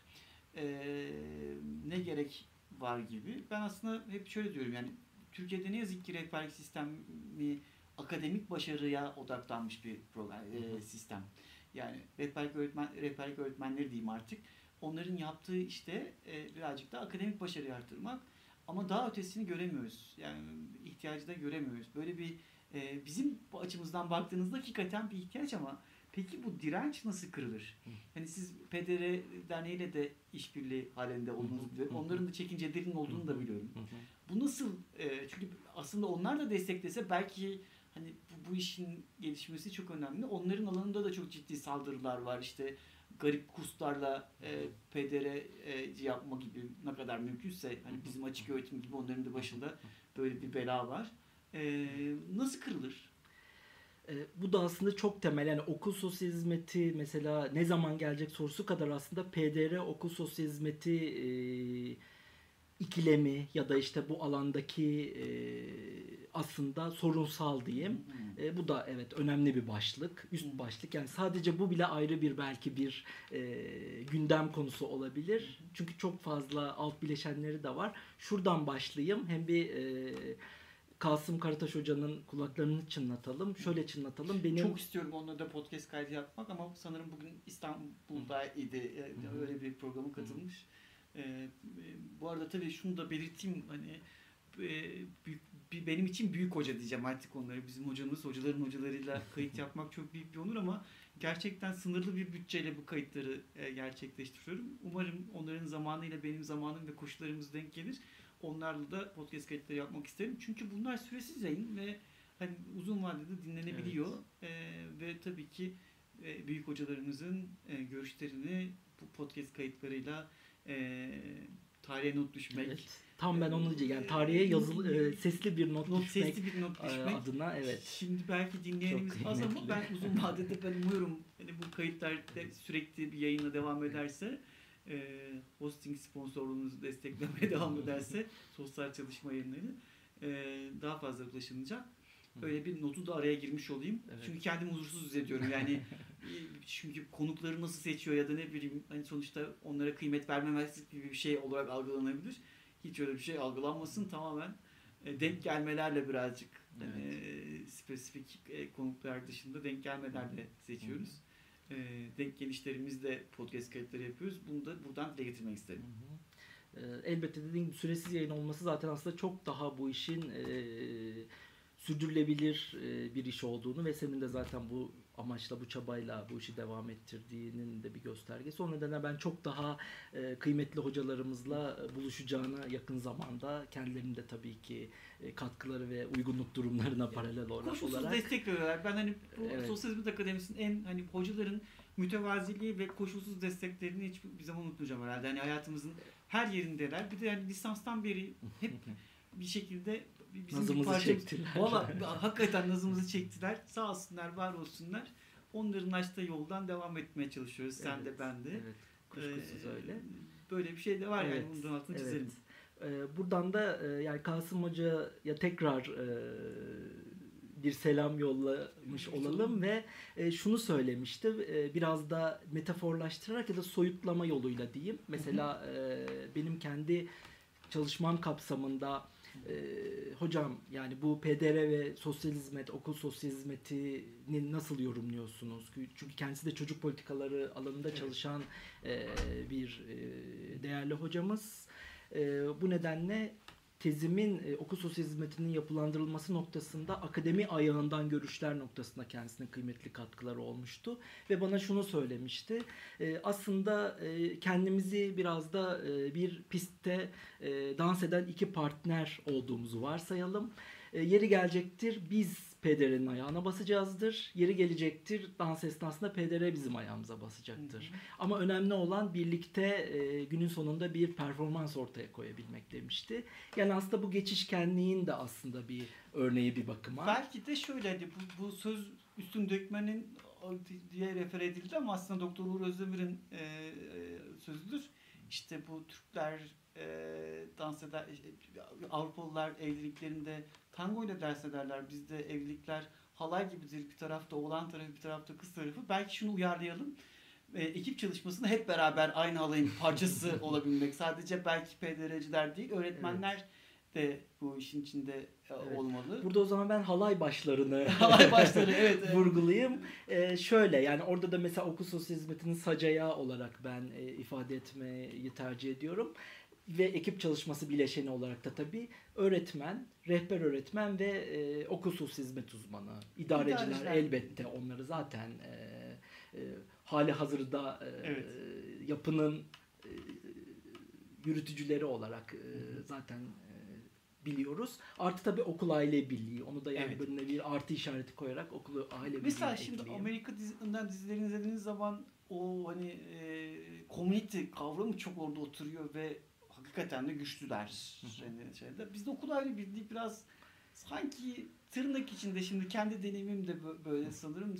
Ne gerek var gibi. Ben aslında hep şöyle diyorum yani Türkiye'de ne yazık ki rehberlik sistemi akademik başarıya odaklanmış bir program, sistem. Yani rehberlik öğretmenleri diyeyim artık. Onların yaptığı işte birazcık da akademik başarıyı artırmak. Ama daha ötesini göremiyoruz. Yani ihtiyacı da göremiyoruz. Böyle bir bizim bu açımızdan baktığınızda hakikaten bir ihtiyaç ama peki bu direnç nasıl kırılır? Yani siz PDR Derneği'yle de işbirliği halinde olduğunuzu biliyorum. Onların da çekincelerinin olduğunu da biliyorum. Bu nasıl? Çünkü aslında onlar da desteklese belki hani bu işin gelişmesi çok önemli. Onların alanında da çok ciddi saldırılar var. İşte garip kurslarla PDR'ci yapma gibi ne kadar mümkünse hani bizim açık öğretim gibi onların da başında böyle bir bela var. Nasıl kırılır? Bu da aslında çok temel. Yani okul sosyal hizmeti mesela ne zaman gelecek sorusu kadar aslında PDR okul sosyal hizmeti ikilemi ya da işte bu alandaki aslında sorunsal diyeyim. Bu da evet önemli bir başlık, üst başlık. Yani sadece bu bile ayrı bir belki bir gündem konusu olabilir. Çünkü çok fazla alt bileşenleri de var. Şuradan başlayayım. Hem bir Kasım Karataş Hoca'nın kulaklarını çınlatalım. Şöyle çınlatalım. Benim çok istiyorum onunla da podcast kaydı yapmak ama sanırım bugün İstanbul'daydı. Öyle bir programa katılmış. Bu arada tabii şunu da belirteyim, hani benim için büyük hoca diyeceğim artık onları. Bizim hocamız, hocaların hocalarıyla kayıt yapmak çok büyük bir onur ama gerçekten sınırlı bir bütçeyle bu kayıtları gerçekleştiriyorum. Umarım onların zamanıyla benim zamanım ve koşullarımız denk gelir. Onlarla da podcast kayıtları yapmak isterim. Çünkü bunlar süresiz yayın ve hani uzun vadede dinlenebiliyor. Ve tabii ki büyük hocalarımızın görüşlerini bu podcast kayıtlarıyla tarihe not düşmek. Evet. Tam ben onu diyeceğim. Yani tarihe yazılı sesli bir not düşmek, sesli bir not düşmek adına evet. Şimdi belki dinleyenimiz az ama ben uzun vadede umuyorum hani bu kayıtlar sürekli bir yayınla devam ederse, hosting sponsorluğunuzu desteklemeye devam ederse sosyal çalışma yayınları daha fazla ulaşılacak. Öyle bir notu da araya girmiş olayım. Evet. Çünkü kendimi huzursuz hissediyorum. Yani çünkü konukları nasıl seçiyor ya da ne bileyim, hani sonuçta onlara kıymet vermemezlik gibi bir şey olarak algılanabilir. Hiç öyle bir şey algılanmasın. Tamamen denk gelmelerle birazcık spesifik konuklar dışında denk gelmelerle seçiyoruz. Denk gelişlerimizle podcast kayıtları yapıyoruz. Bunu da buradan dile getirmek istedim. Elbette dediğim gibi süresiz yayın olması zaten aslında çok daha bu işin sürdürülebilir bir iş olduğunu ve senin de zaten bu amaçla, bu çabayla bu işi devam ettirdiğinin de bir göstergesi. O nedenle ben çok daha kıymetli hocalarımızla buluşacağına yakın zamanda, kendilerinin de tabii ki katkıları ve uygunluk durumlarına paralel olarak. Koşulsuz destek veriyorlar. Ben hani bu Sosyal Hizmet Akademisi'nin en hani hocaların mütevaziliği ve koşulsuz desteklerini hiçbir zaman unutmayacağım herhalde. Hani hayatımızın her yerindeler. Bir de yani lisanstan beri hep bir şekilde bizim nazımızı çektiler. Valla hakikaten nazımızı çektiler. Sağ olsunlar, var olsunlar. Onların açtığı yoldan devam etmeye çalışıyoruz. Sen evet, de, ben de. Evet, kuşkusuz öyle. Böyle bir şey de var yani. Bundan altını çizelim. Buradan da yani Kasım Hoca'ya tekrar bir selam yollamış olalım ve şunu söylemişti, biraz da metaforlaştırarak ya da soyutlama yoluyla diyeyim. Mesela benim kendi çalışmam kapsamında hocam yani bu PDR ve sosyal hizmet, okul sosyal hizmetini nasıl yorumluyorsunuz? Çünkü kendisi de çocuk politikaları alanında çalışan bir değerli hocamız. Bu nedenle tezimin okul sosyal hizmetinin yapılandırılması noktasında akademi ayağından görüşler noktasında kendisine kıymetli katkıları olmuştu. Ve bana şunu söylemişti. Aslında kendimizi biraz da bir pistte dans eden iki partner olduğumuzu varsayalım. Yeri gelecektir biz PDR'nin ayağına basacağızdır. Yeri gelecektir dans esnasında PDR bizim ayağımıza basacaktır. Ama önemli olan birlikte günün sonunda bir performans ortaya koyabilmek demişti. Yani aslında bu geçişkenliğin de aslında bir örneği bir bakıma. Belki de şöyle hani bu söz Üstün Dökmen'in diye refer edildi ama aslında Doktor Uğur Özdemir'in sözüdür. İşte bu Türkler dans eder, Avrupalılar evliliklerinde tango ile dans ederler. Bizde evlilikler halay gibidir. Bir tarafta oğlan tarafı, bir tarafta kız tarafı. Belki şunu uyarlayalım. Ekip çalışmasında hep beraber aynı halayın parçası olabilmek. Sadece belki PDR'ciler değil, öğretmenler de bu işin içinde olmalı. Burada o zaman ben halay başlarını evet. vurgulayayım. Şöyle yani orada da mesela okul sosyal hizmetinin sacayağı olarak ben ifade etmeyi tercih ediyorum. Ve ekip çalışması bileşeni olarak da tabii öğretmen, rehber öğretmen ve okul sosyal hizmet uzmanı, idareciler elbette onları zaten hali hazırda yapının yürütücüleri olarak zaten biliyoruz. Artı tabii okul aile birliği. Onu da yani böyle bir artı işareti koyarak okulu aile birliği mesela şimdi ekleyeyim. Amerika dizilerini izlediğiniz zaman o hani community kavramı çok orada oturuyor ve hakikaten de güçlüler. Bizde okul aile birliği biraz sanki tırnak içinde, şimdi kendi deneyimim de böyle sanırım,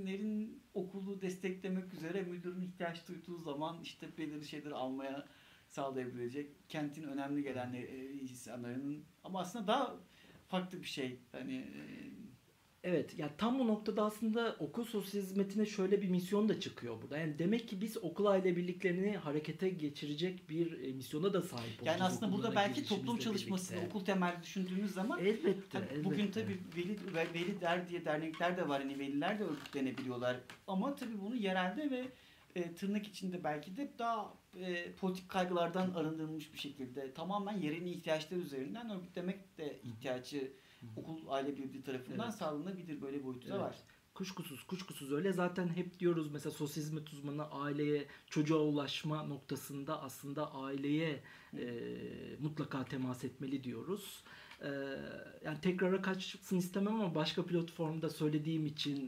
zenginlerin okulu desteklemek üzere müdürün ihtiyaç duyduğu zaman işte belirli şeyleri almaya sağlayabilecek kentin önemli gelen insanların, ama aslında daha farklı bir şey. Hani Evet, yani tam bu noktada aslında okul sosyal hizmetine şöyle bir misyon da çıkıyor burada. Yani demek ki biz okul aile birliklerini harekete geçirecek bir misyona da sahip olacağız. yani aslında burada okullara belki girişimizle toplum çalışmasını birlikte. okul temelli düşündüğümüz zaman Elbette, hani bugün elbette. tabii veli diye dernekler de var. Hani veliler de örgütlenebiliyorlar. Ama tabii bunu yerelde ve tırnak içinde belki de daha politik kaygılardan arındırılmış bir şekilde tamamen yerin ihtiyaçları üzerinden örgütlemek de ihtiyacı okul aile birliği tarafından Evet. sağlanabilir, böyle boyutu da Evet. var. Kuşkusuz öyle. Zaten hep diyoruz mesela sosyal hizmet uzmanı aileye, çocuğa ulaşma noktasında aslında aileye mutlaka temas etmeli diyoruz. Yani tekrara kaçsın istemem ama başka platformda söylediğim için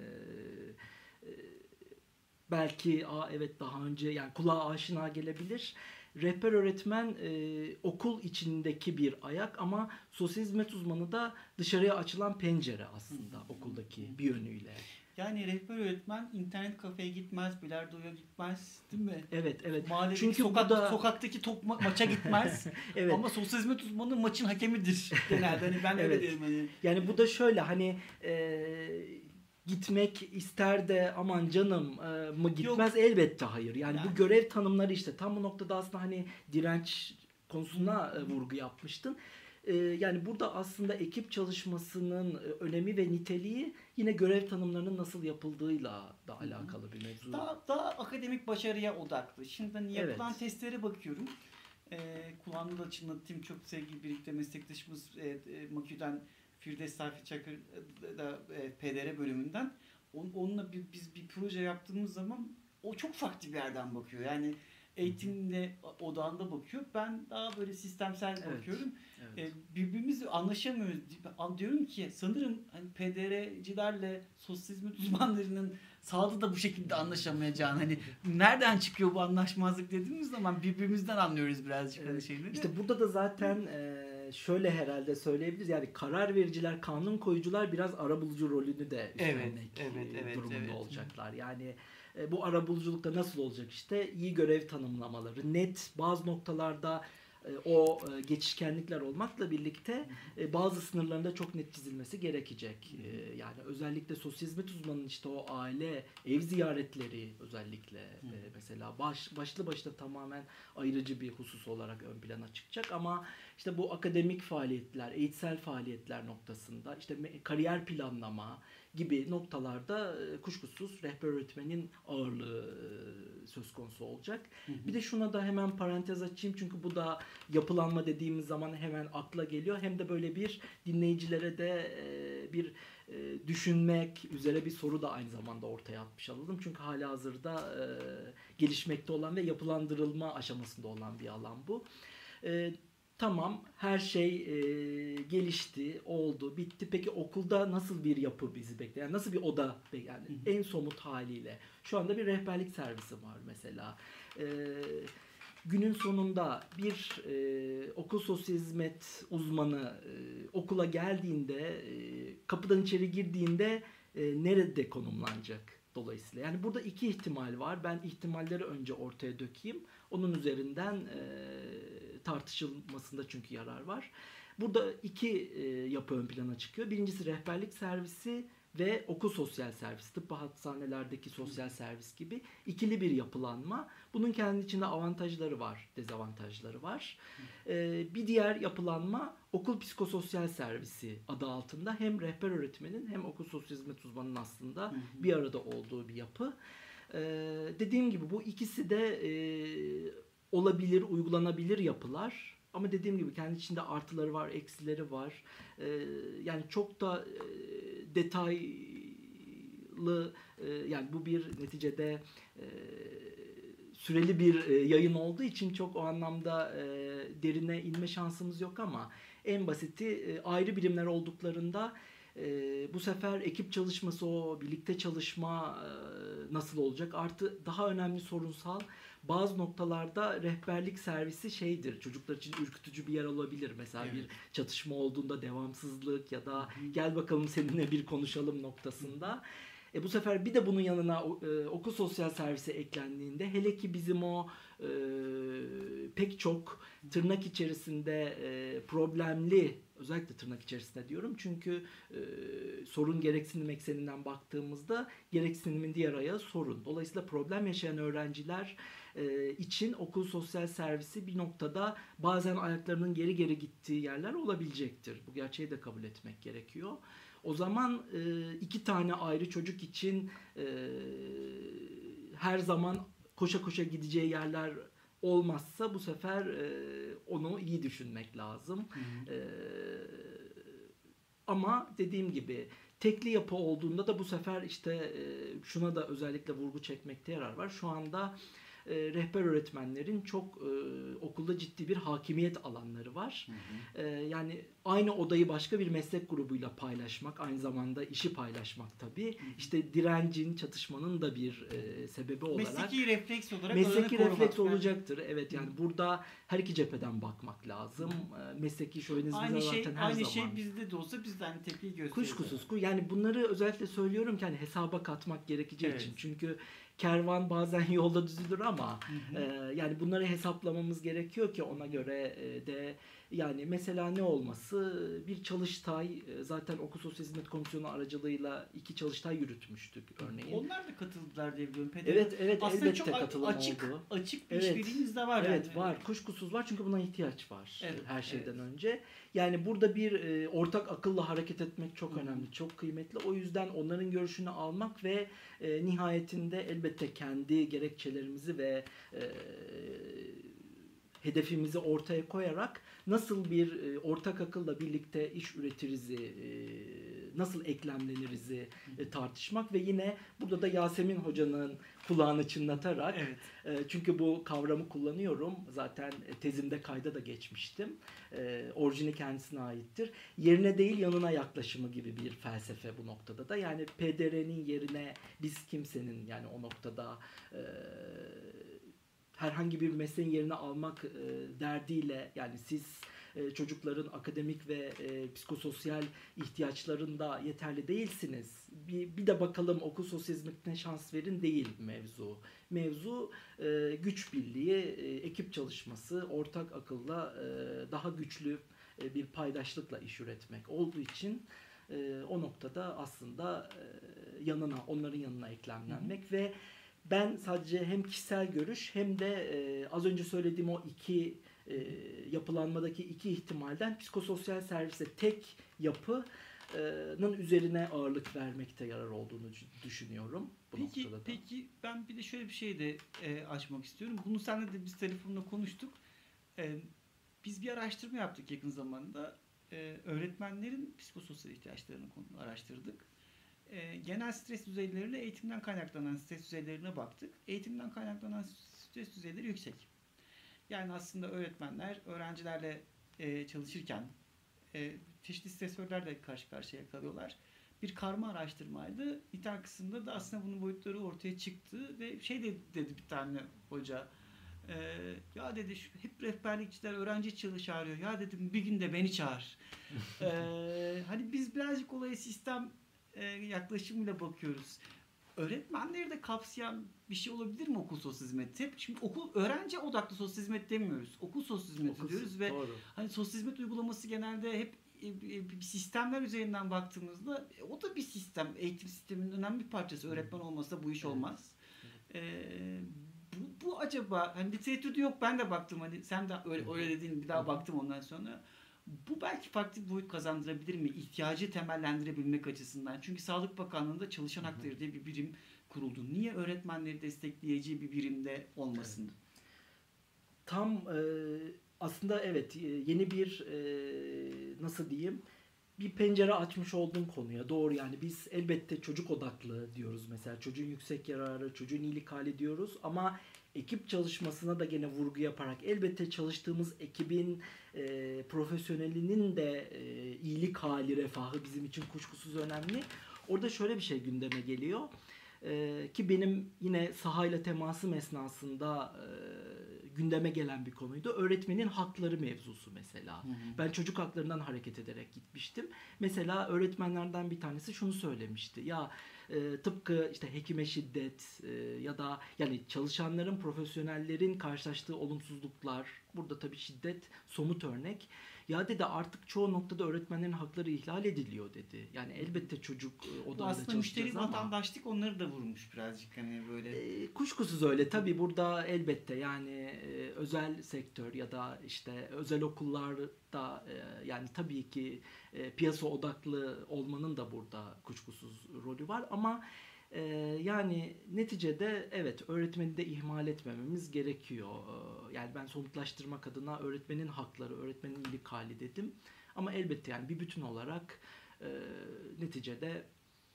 belki evet daha önce yani kulağa aşina gelebilir. Rehber öğretmen okul içindeki bir ayak ama sosyal hizmet uzmanı da dışarıya açılan pencere aslında okuldaki bir yönüyle. Yani rehber öğretmen internet kafeye gitmez, bilardoya gitmez, değil mi? Evet. Mahalledeki Çünkü burada sokaktaki top maça gitmez. evet. Ama sosyal hizmet uzmanı maçın hakemidir genelde. Hani ben öyle Evet. derim hani. Yani bu da şöyle hani gitmek ister de aman canım mı gitmez, elbette hayır. Yani bu görev tanımları işte tam bu noktada aslında hani direnç konusuna vurgu yapmıştın. Yani burada aslında ekip çalışmasının önemi ve niteliği yine görev tanımlarının nasıl yapıldığıyla da alakalı bir mevzu. Daha akademik başarıya odaklı. Şimdi hani yapılan Evet. testlere bakıyorum. Kulağımda da çınlatayım, çok sevgili birlikte meslektaşımız Makü'den Firdevs Sayfi Çakır da PDR bölümünden. Onunla biz bir proje yaptığımız zaman o çok farklı bir yerden bakıyor. Yani eğitimle odağında bakıyor. Ben daha böyle sistemsel bakıyorum. Evet. Birbirimizi anlaşamıyoruz. Diyorum ki sanırım hani PDR'cilerle sosyal hizmet uzmanlarının sahada da bu şekilde anlaşamayacağını, hani nereden çıkıyor bu anlaşmazlık dediğimiz zaman birbirimizden anlıyoruz birazcık hani şeyleri. İşte burada da zaten şöyle herhalde söyleyebiliriz. Yani karar vericiler, kanun koyucular biraz arabulucu rolünü de üstlenmek durumunda olacaklar. Yani bu arabuluculukta nasıl olacak işte? İyi görev tanımlamaları, net bazı noktalarda o geçişkenlikler olmakla birlikte bazı sınırlarında çok net çizilmesi gerekecek. Yani özellikle sosyal hizmet uzmanının işte o aile, ev ziyaretleri özellikle mesela başlı başına tamamen ayrıcı bir husus olarak ön plana çıkacak ama işte bu akademik faaliyetler, eğitsel faaliyetler noktasında işte kariyer planlama gibi noktalarda kuşkusuz rehber öğretmenin ağırlığı söz konusu olacak. Bir de şuna da hemen parantez açayım çünkü bu da yapılanma dediğimiz zaman hemen akla geliyor. Hem de böyle bir dinleyicilere de bir düşünmek üzere bir soru da aynı zamanda ortaya atmış olalım. Çünkü halihazırda gelişmekte olan ve yapılandırılma aşamasında olan bir alan bu. Tamam, her şey gelişti, oldu, bitti. Peki okulda nasıl bir yapı bizi bekliyor? Yani nasıl bir oda yani en somut haliyle. Şu anda bir rehberlik servisi var mesela. Günün sonunda bir okul sosyal hizmet uzmanı okula geldiğinde, kapıdan içeri girdiğinde nerede konumlanacak dolayısıyla? Yani burada iki ihtimal var. Ben ihtimalleri önce ortaya dökeyim. Onun üzerinden tartışılmasında çünkü yarar var. Burada iki yapı ön plana çıkıyor. Birincisi rehberlik servisi ve okul sosyal servisi, tıbbi hastanelerdeki sosyal servis gibi ikili bir yapılanma. Bunun kendi içinde avantajları var, dezavantajları var. Bir diğer yapılanma okul psikososyal servisi adı altında hem rehber öğretmenin hem okul sosyal hizmet uzmanının aslında bir arada olduğu bir yapı. Dediğim gibi bu ikisi de olabilir, uygulanabilir yapılar. Ama dediğim gibi kendi içinde artıları var, eksileri var. Yani çok da detaylı yani bu bir neticede süreli bir yayın olduğu için çok o anlamda derine inme şansımız yok ama en basiti ayrı birimler olduklarında bu sefer ekip çalışması, o birlikte çalışma nasıl olacak? Artı daha önemli sorunsal bazı noktalarda rehberlik servisi şeydir. Çocuklar için ürkütücü bir yer olabilir. Mesela bir çatışma olduğunda devamsızlık ya da gel bakalım seninle bir konuşalım noktasında. Bu sefer bir de bunun yanına okul sosyal servisi eklendiğinde, hele ki bizim o pek çok tırnak içerisinde problemli, özellikle tırnak içerisinde diyorum çünkü sorun gereksinim ekseninden baktığımızda gereksinimin diğer ayağı sorun. Dolayısıyla problem yaşayan öğrenciler için okul sosyal servisi bir noktada bazen ayaklarının geri geri gittiği yerler olabilecektir. Bu gerçeği de kabul etmek gerekiyor. O zaman 2 tane ayrı çocuk için her zaman koşa koşa gideceği yerler olmazsa bu sefer onu iyi düşünmek lazım. Ama dediğim gibi tekli yapı olduğunda da bu sefer işte şuna da özellikle vurgu çekmekte yarar var. Şu anda rehber öğretmenlerin çok okulda ciddi bir hakimiyet alanları var. Yani aynı odayı başka bir meslek grubuyla paylaşmak, aynı zamanda işi paylaşmak tabii. İşte direncin, çatışmanın da bir sebebi olarak. Mesleki refleks olarak mesleki refleks olacaktır. Evet, yani burada her iki cepheden bakmak lazım. Mesleki şövenizmde zaten her aynı zaman. şey bizde de olsa biz de aynı tepkiyi gösteriyoruz. Kuşkusuz. Yani bunları özellikle söylüyorum ki hani hesaba katmak gerekeceği için. Çünkü kervan bazen yolda düzülür ama yani bunları hesaplamamız gerekiyor ki ona göre de yani mesela ne olması, bir çalıştay, zaten Okul Sosyal Hizmet Komisyonu aracılığıyla 2 çalıştay yürütmüştük örneğin. Onlar da katıldılar diye biliyorum. Evet aslında elbette çok katılım açık, oldu. Açık bir işbirliğimiz de var. Evet yani. var, kuşkusuz var çünkü buna ihtiyaç var her şeyden önce. Yani burada bir ortak akılla hareket etmek çok önemli, çok kıymetli. O yüzden onların görüşünü almak ve nihayetinde elbette kendi gerekçelerimizi ve hedefimizi ortaya koyarak nasıl bir ortak akılla birlikte iş üretirizi, nasıl eklemlenirizi tartışmak ve yine burada da Yasemin Hoca'nın kulağını çınlatarak, çünkü bu kavramı kullanıyorum, zaten tezimde kayda da geçmiştim, orijini kendisine aittir. Yerine değil yanına yaklaşımı gibi bir felsefe bu noktada da. Yani PDR'nin yerine biz kimsenin, yani o noktada herhangi bir mesleğin yerini almak derdiyle, yani siz çocukların akademik ve psikososyal ihtiyaçlarında yeterli değilsiniz. Bir de bakalım okul sosyal hizmetine şans verin değil mevzu. Mevzu güç birliği, ekip çalışması, ortak akılla daha güçlü bir paydaşlıkla iş üretmek olduğu için o noktada aslında onların yanına eklemlenmek ve ben sadece hem kişisel görüş hem de az önce söylediğim o yapılanmadaki 2 ihtimalden psikososyal servise tek yapının üzerine ağırlık vermekte yarar olduğunu düşünüyorum bu noktada da. Peki ben bir de şöyle bir şey de açmak istiyorum. Bunu seninle de biz telefonla konuştuk. Biz bir araştırma yaptık yakın zamanda. Öğretmenlerin psikososyal ihtiyaçlarını araştırdık. Genel stres düzeyleriyle eğitimden kaynaklanan stres düzeylerine baktık. Eğitimden kaynaklanan stres düzeyleri yüksek. Yani aslında öğretmenler öğrencilerle çalışırken çeşitli stresörlerle karşı karşıya kalıyorlar. Bir karma araştırmaydı. İthal kısmında da aslında bunun boyutları ortaya çıktı ve dedi bir tane hoca. Ya dedi hep rehberlikçiler öğrenci çağırıyor. Ya dedim bir gün de beni çağır. Hani biz birazcık olaya sistem yaklaşımıyla bakıyoruz. Öğretmenleri de kapsayan bir şey olabilir mi okul sosyal hizmeti? Şimdi öğrenci odaklı sosyal hizmet demiyoruz. Okul sosyal hizmeti diyoruz ve hani sosyal hizmet uygulaması genelde hep sistemler üzerinden baktığımızda o da bir sistem. Eğitim sisteminin önemli bir parçası. Öğretmen olmasa bu iş olmaz. Bu acaba hani literatürde yok, ben de baktım, hani sen de öyle dediğin bir daha baktım ondan sonra. Bu belki farklı bir boyut kazandırabilir mi? İhtiyacı temellendirebilmek açısından. Çünkü Sağlık Bakanlığı'nda çalışan hakları diye bir birim kuruldu. Niye öğretmenleri destekleyici bir birimde olmasın? Tam aslında evet, yeni bir nasıl diyeyim, bir pencere açmış olduğun konuya doğru. Yani biz elbette çocuk odaklı diyoruz mesela, çocuğun yüksek yararı, çocuğun iyilik hali diyoruz ama ekip çalışmasına da gene vurgu yaparak elbette çalıştığımız ekibin profesyonelinin de iyilik hali, refahı bizim için kuşkusuz önemli. Orada şöyle bir şey gündeme geliyor ki benim yine sahayla temasım esnasında gündeme gelen bir konuydu. Öğretmenin hakları mevzusu mesela. Ben çocuk haklarından hareket ederek gitmiştim. Mesela öğretmenlerden bir tanesi şunu söylemişti. Ya Tıpkı işte hekime şiddet ya da yani çalışanların, profesyonellerin karşılaştığı olumsuzluklar, burada tabii şiddet somut örnek. Ya dedi artık çoğu noktada öğretmenlerin hakları ihlal ediliyor dedi. Yani elbette çocuk odalarda aslında müşteri çalışacağız ama vatandaşlık onları da vurmuş birazcık hani böyle. kuşkusuz öyle. Tabii burada elbette yani özel sektör ya da işte özel okullarda yani tabii ki piyasa odaklı olmanın da burada kuşkusuz rolü var ama yani neticede evet öğretmeni de ihmal etmememiz gerekiyor. Yani ben somutlaştırmak adına öğretmenin hakları, öğretmenin iyilik hali dedim. Ama elbette yani bir bütün olarak neticede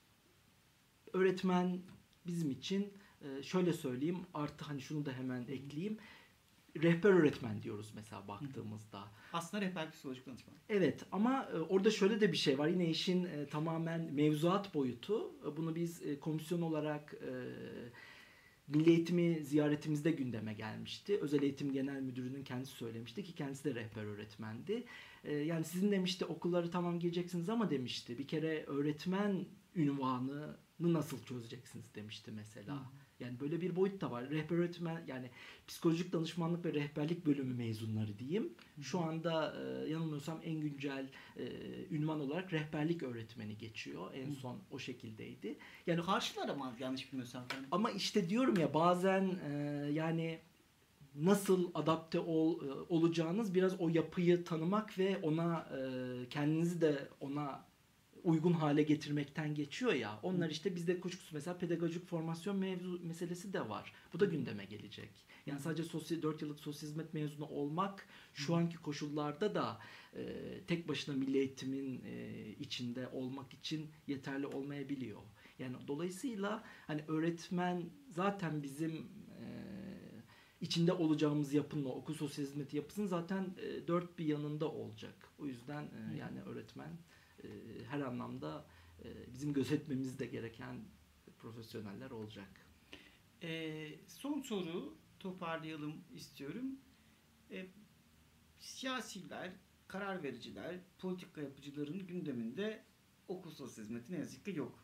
öğretmen bizim için şöyle söyleyeyim, artı hani şunu da hemen ekleyeyim. Rehber öğretmen diyoruz mesela baktığımızda. Aslında rehber psikolojik danışman. Evet ama orada şöyle de bir şey var. Yine işin tamamen mevzuat boyutu. Bunu biz komisyon olarak Milli Eğitimi ziyaretimizde gündeme gelmişti. Özel Eğitim Genel Müdürü'nün kendisi söylemişti ki kendisi de rehber öğretmendi. Yani sizin demişti okulları tamam gireceksiniz ama demişti bir kere öğretmen ünvanını nasıl çözeceksiniz demişti mesela. Yani böyle bir boyut da var. Rehber öğretmen yani psikolojik danışmanlık ve rehberlik bölümü mezunları diyeyim. Şu anda yanılmıyorsam en güncel ünvan olarak rehberlik öğretmeni geçiyor. En son o şekildeydi. Yani Karşılar ama yanlış bilmiyorsam. ama işte diyorum ya bazen yani nasıl adapte olacağınız biraz o yapıyı tanımak ve ona kendinizi de ona uygun hale getirmekten geçiyor ya. Onlar işte bizde kuşkusuz mesela pedagojik formasyon meselesi de var. Bu da gündeme gelecek. Yani sadece 4 yıllık sosyal hizmet mezunu olmak şu anki koşullarda da tek başına milli eğitimin içinde olmak için yeterli olmayabiliyor. Yani dolayısıyla hani öğretmen zaten bizim içinde olacağımız yapının o okul sosyal hizmeti yapısının zaten dört bir yanında olacak. O yüzden yani öğretmen her anlamda bizim gözetmemiz de gereken profesyoneller olacak. Son soru toparlayalım istiyorum. Siyasiler, karar vericiler, politika yapıcıların gündeminde okul sosyal hizmeti ne yazık ki yok.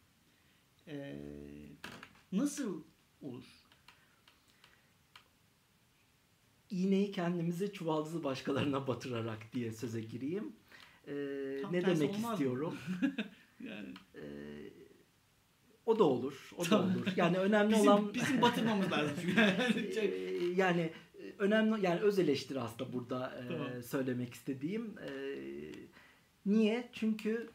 Nasıl olur? İğneyi kendimize, çuvaldızı başkalarına batırarak diye söze gireyim. Ne demek istiyorum? Yani. O da olur. O da olur. Yani önemli olan bizim batırmamız lazım. yani önemli yani öz eleştiri aslında burada tamam. Söylemek istediğim. Niye? Çünkü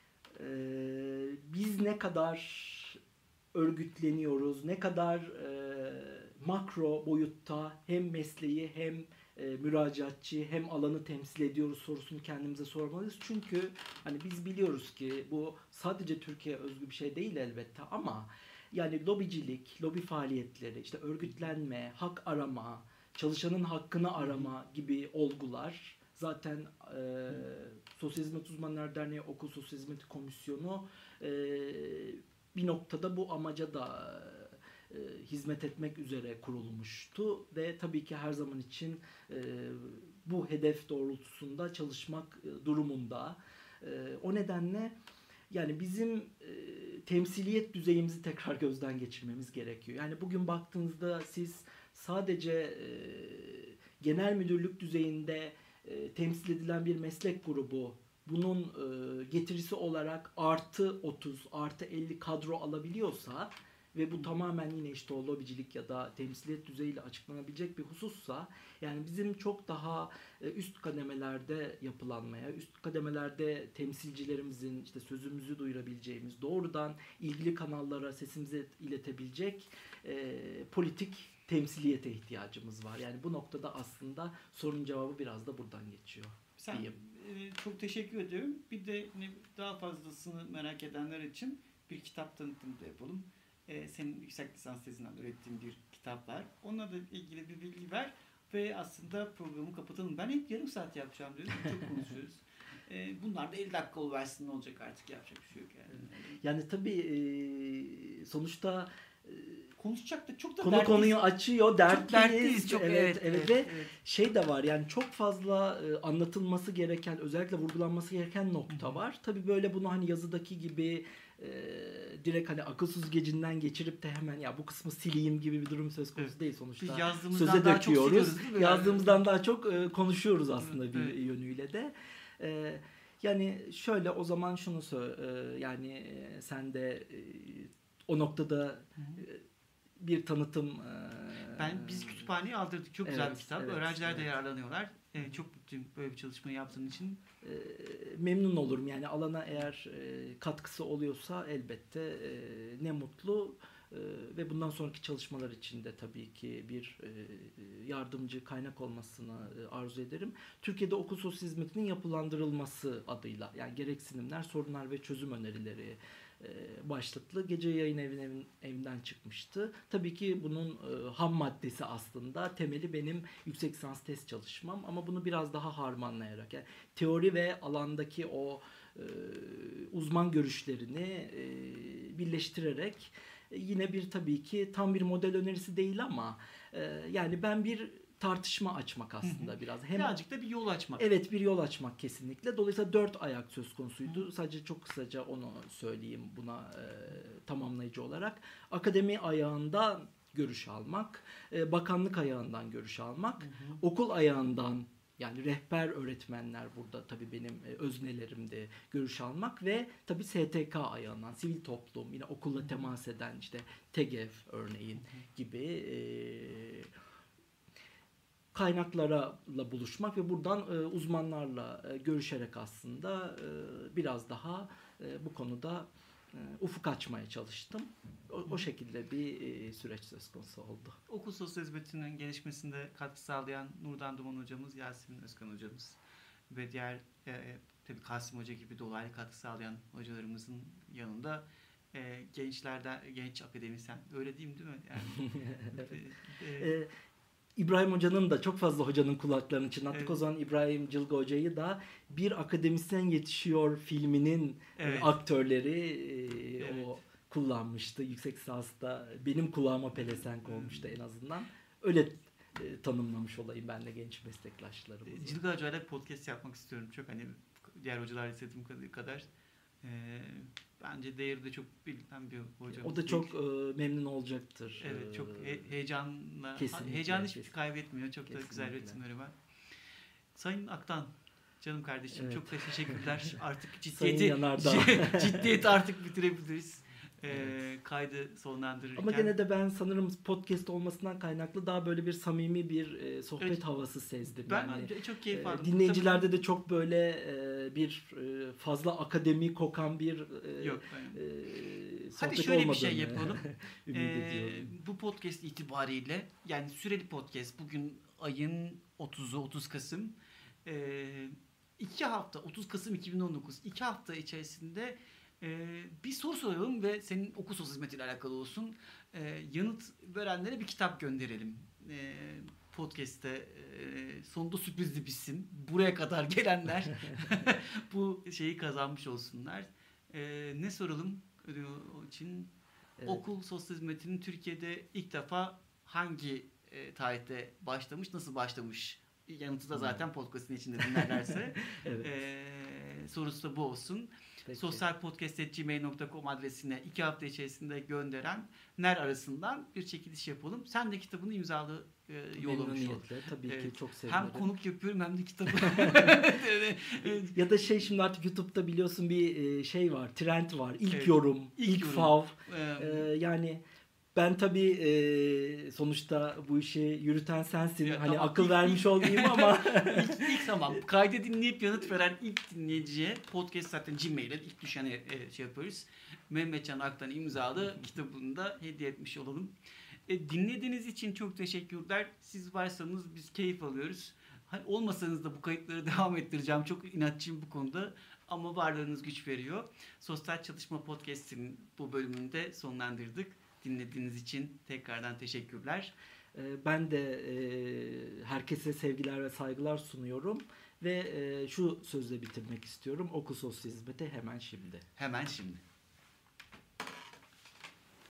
biz ne kadar örgütleniyoruz, ne kadar makro boyutta hem mesleği hem müracaatçı hem alanı temsil ediyoruz sorusunu kendimize sormalıyız. Çünkü hani biz biliyoruz ki bu sadece Türkiye özgü bir şey değil elbette ama yani lobicilik, lobi faaliyetleri, işte örgütlenme, hak arama, çalışanın hakkını arama gibi olgular zaten Sosyal Hizmet Uzmanlar Derneği Okul Sosyal Hizmeti Komisyonu bir noktada bu amaca da hizmet etmek üzere kurulmuştu ve tabii ki her zaman için bu hedef doğrultusunda çalışmak durumunda. O nedenle yani bizim temsiliyet düzeyimizi tekrar gözden geçirmemiz gerekiyor. Yani bugün baktığınızda siz sadece genel müdürlük düzeyinde temsil edilen bir meslek grubu bunun getirisi olarak artı 30, artı 50 kadro alabiliyorsa ve bu tamamen yine işte o lobicilik ya da temsiliyet düzeyiyle açıklanabilecek bir husussa yani bizim çok daha üst kademelerde yapılanmaya, üst kademelerde temsilcilerimizin işte sözümüzü duyurabileceğimiz, doğrudan ilgili kanallara sesimizi iletebilecek politik temsiliyete ihtiyacımız var. Yani bu noktada aslında sorunun cevabı biraz da buradan geçiyor. Sen çok teşekkür ediyorum. Bir de daha fazlasını merak edenler için bir kitap tanıtımı da yapalım. Senin yüksek lisans tezinden ürettiğin bir kitap var. Onunla da ilgili bir bilgi ver ve aslında programı kapatalım. Ben hep yarım saat yapacağım diyorum. Çok konuşuyoruz. Bunlar da 50 dakika oluversin ne olacak artık yapacak bir şey yok yani. Yani tabii sonuçta konuşacak da çok da Konu konuyu açıyor, dertliyiz. Çok Evet. evet. Ve şey de var yani çok fazla anlatılması gereken, özellikle vurgulanması gereken nokta var. Tabii böyle bunu hani yazıdaki gibi direkt hani akıl süzgecinden geçirip de hemen ya bu kısmı sileyim gibi bir durum söz konusu değil sonuçta. Biz yazdığımızdan Söze daha çok döküyoruz. siliyoruz, değil mi? Yazdığımızdan daha çok konuşuyoruz aslında bir Evet. yönüyle de. Yani şöyle o zaman şunu yani sen de o noktada bir tanıtım Biz kütüphaneye aldırdık. Çok güzel bir kitap. Evet, Öğrenciler de yararlanıyorlar. Çok mutluyum böyle bir çalışmayı yaptığın için. Memnun olurum. Yani alana eğer katkısı oluyorsa elbette ne mutlu. Ve bundan sonraki çalışmalar için de tabii ki bir yardımcı kaynak olmasını arzu ederim. Türkiye'de okul sosyal hizmetinin yapılandırılması adıyla yani gereksinimler, sorunlar ve çözüm önerileri başlıklı gece yayın evinden çıkmıştı. Tabii ki bunun ham maddesi aslında temeli benim yüksek lisans tez çalışmam ama bunu biraz daha harmanlayarak yani teori ve alandaki o uzman görüşlerini birleştirerek yine bir tabii ki tam bir model önerisi değil ama yani ben bir tartışma açmak aslında biraz. Hem birazcık da bir yol açmak. Evet bir yol açmak kesinlikle. Dolayısıyla 4 ayak söz konusuydu. Sadece çok kısaca onu söyleyeyim buna tamamlayıcı olarak. Akademi ayağında görüş almak, bakanlık ayağından görüş almak, okul ayağından yani rehber öğretmenler burada tabii benim öznelerimde görüş almak ve tabii STK ayağından sivil toplum yine okulla temas eden işte TEGEV örneğin gibi kaynaklarla buluşmak ve buradan uzmanlarla görüşerek aslında biraz daha bu konuda ufuk açmaya çalıştım. O şekilde bir süreç söz konusu oldu. Okul sosyal hizmetinin gelişmesinde katkı sağlayan Nurdan Duman hocamız, Yasemin Özkan hocamız ve diğer tabii Kasım Hoca gibi dolaylı katkı sağlayan hocalarımızın yanında genç akademisyen öyle diyeyim değil mi? Yani, İbrahim Hoca'nın da çok fazla hocanın kulaklarını çınlattık. Evet. O zaman İbrahim Cılga Hoca'yı da Bir Akademisyen Yetişiyor filminin aktörleri o kullanmıştı. Yüksek lisansta benim kulağıma pelesenk olmuştu en azından. Öyle tanımlamış olayım ben de genç meslektaşlarımızı. Cılga Hoca'yla podcast yapmak istiyorum. Çok hani diğer hocalar istediğim kadar. Bence değeri de çok bilinen bir hocamız. O da çok memnun olacaktır. Evet, çok heyecanla, Kesinlikle, heyecanı hiç kesinlikle. kaybetmiyor. Çok da güzel resimleri var. Sayın Aktan, canım kardeşim çok da teşekkürler. Artık ciddiyeti artık bitirebiliriz. Kaydı sonlandırırken. Ama gene de ben sanırım podcast olmasından kaynaklı daha böyle bir samimi bir sohbet havası sezdim. Ben yani, çok keyif aldım. Dinleyicilerde de çok böyle bir fazla akademi kokan bir yok. Sohbet hadi şöyle bir olmadığını şey yapalım. ümit ediyorum. Bu podcast itibariyle yani süreli podcast bugün ayın 30'u 30 Kasım 2 hafta 30 Kasım 2019 2 hafta içerisinde bir soru soralım ve senin okul sosyal hizmetiyle alakalı olsun. Yanıt verenlere bir kitap gönderelim. Podcast'te sonunda sürprizli bitsin. Buraya kadar gelenler bu şeyi kazanmış olsunlar. Ne soralım? O için okul sosyal hizmetinin Türkiye'de ilk defa hangi tarihte başlamış, nasıl başlamış? Yanıtı da zaten podcast'in içinde dinlerlerse. Sorusu da bu olsun. Sosyalpodcast@gmail.com adresine 2 hafta içerisinde gönderenler arasından bir çekiliş yapalım. Sen de kitabını imzalı yollamış ol. Tabii ki çok sevinirim. Hem konuk yapıyorum hem de kitabı. Ya da şimdi artık YouTube'da biliyorsun bir şey var, trend var. İlk yorum, ilk fav. Yani ben tabii sonuçta bu işi yürüten sensin. Hani tamam, akıl vermiş olmayayım ama. ilk tamam. Kaydı dinleyip yanıt veren ilk dinleyiciye podcast zaten Gmail'e ilk düşeni şey yapıyoruz. Mehmetcan Aktan imzalı kitabını da hediye etmiş olalım. Dinlediğiniz için çok teşekkürler. Siz varsanız biz keyif alıyoruz. Hani olmasanız da bu kayıtları devam ettireceğim. Çok inatçıyım bu konuda. Ama varlığınız güç veriyor. Sosyal Çalışma Podcast'inin bu bölümünde sonlandırdık. Dinlediğiniz için tekrardan teşekkürler. Ben de herkese sevgiler ve saygılar sunuyorum. Ve şu sözle bitirmek istiyorum. Okul sosyal hizmete hemen şimdi. Hemen şimdi.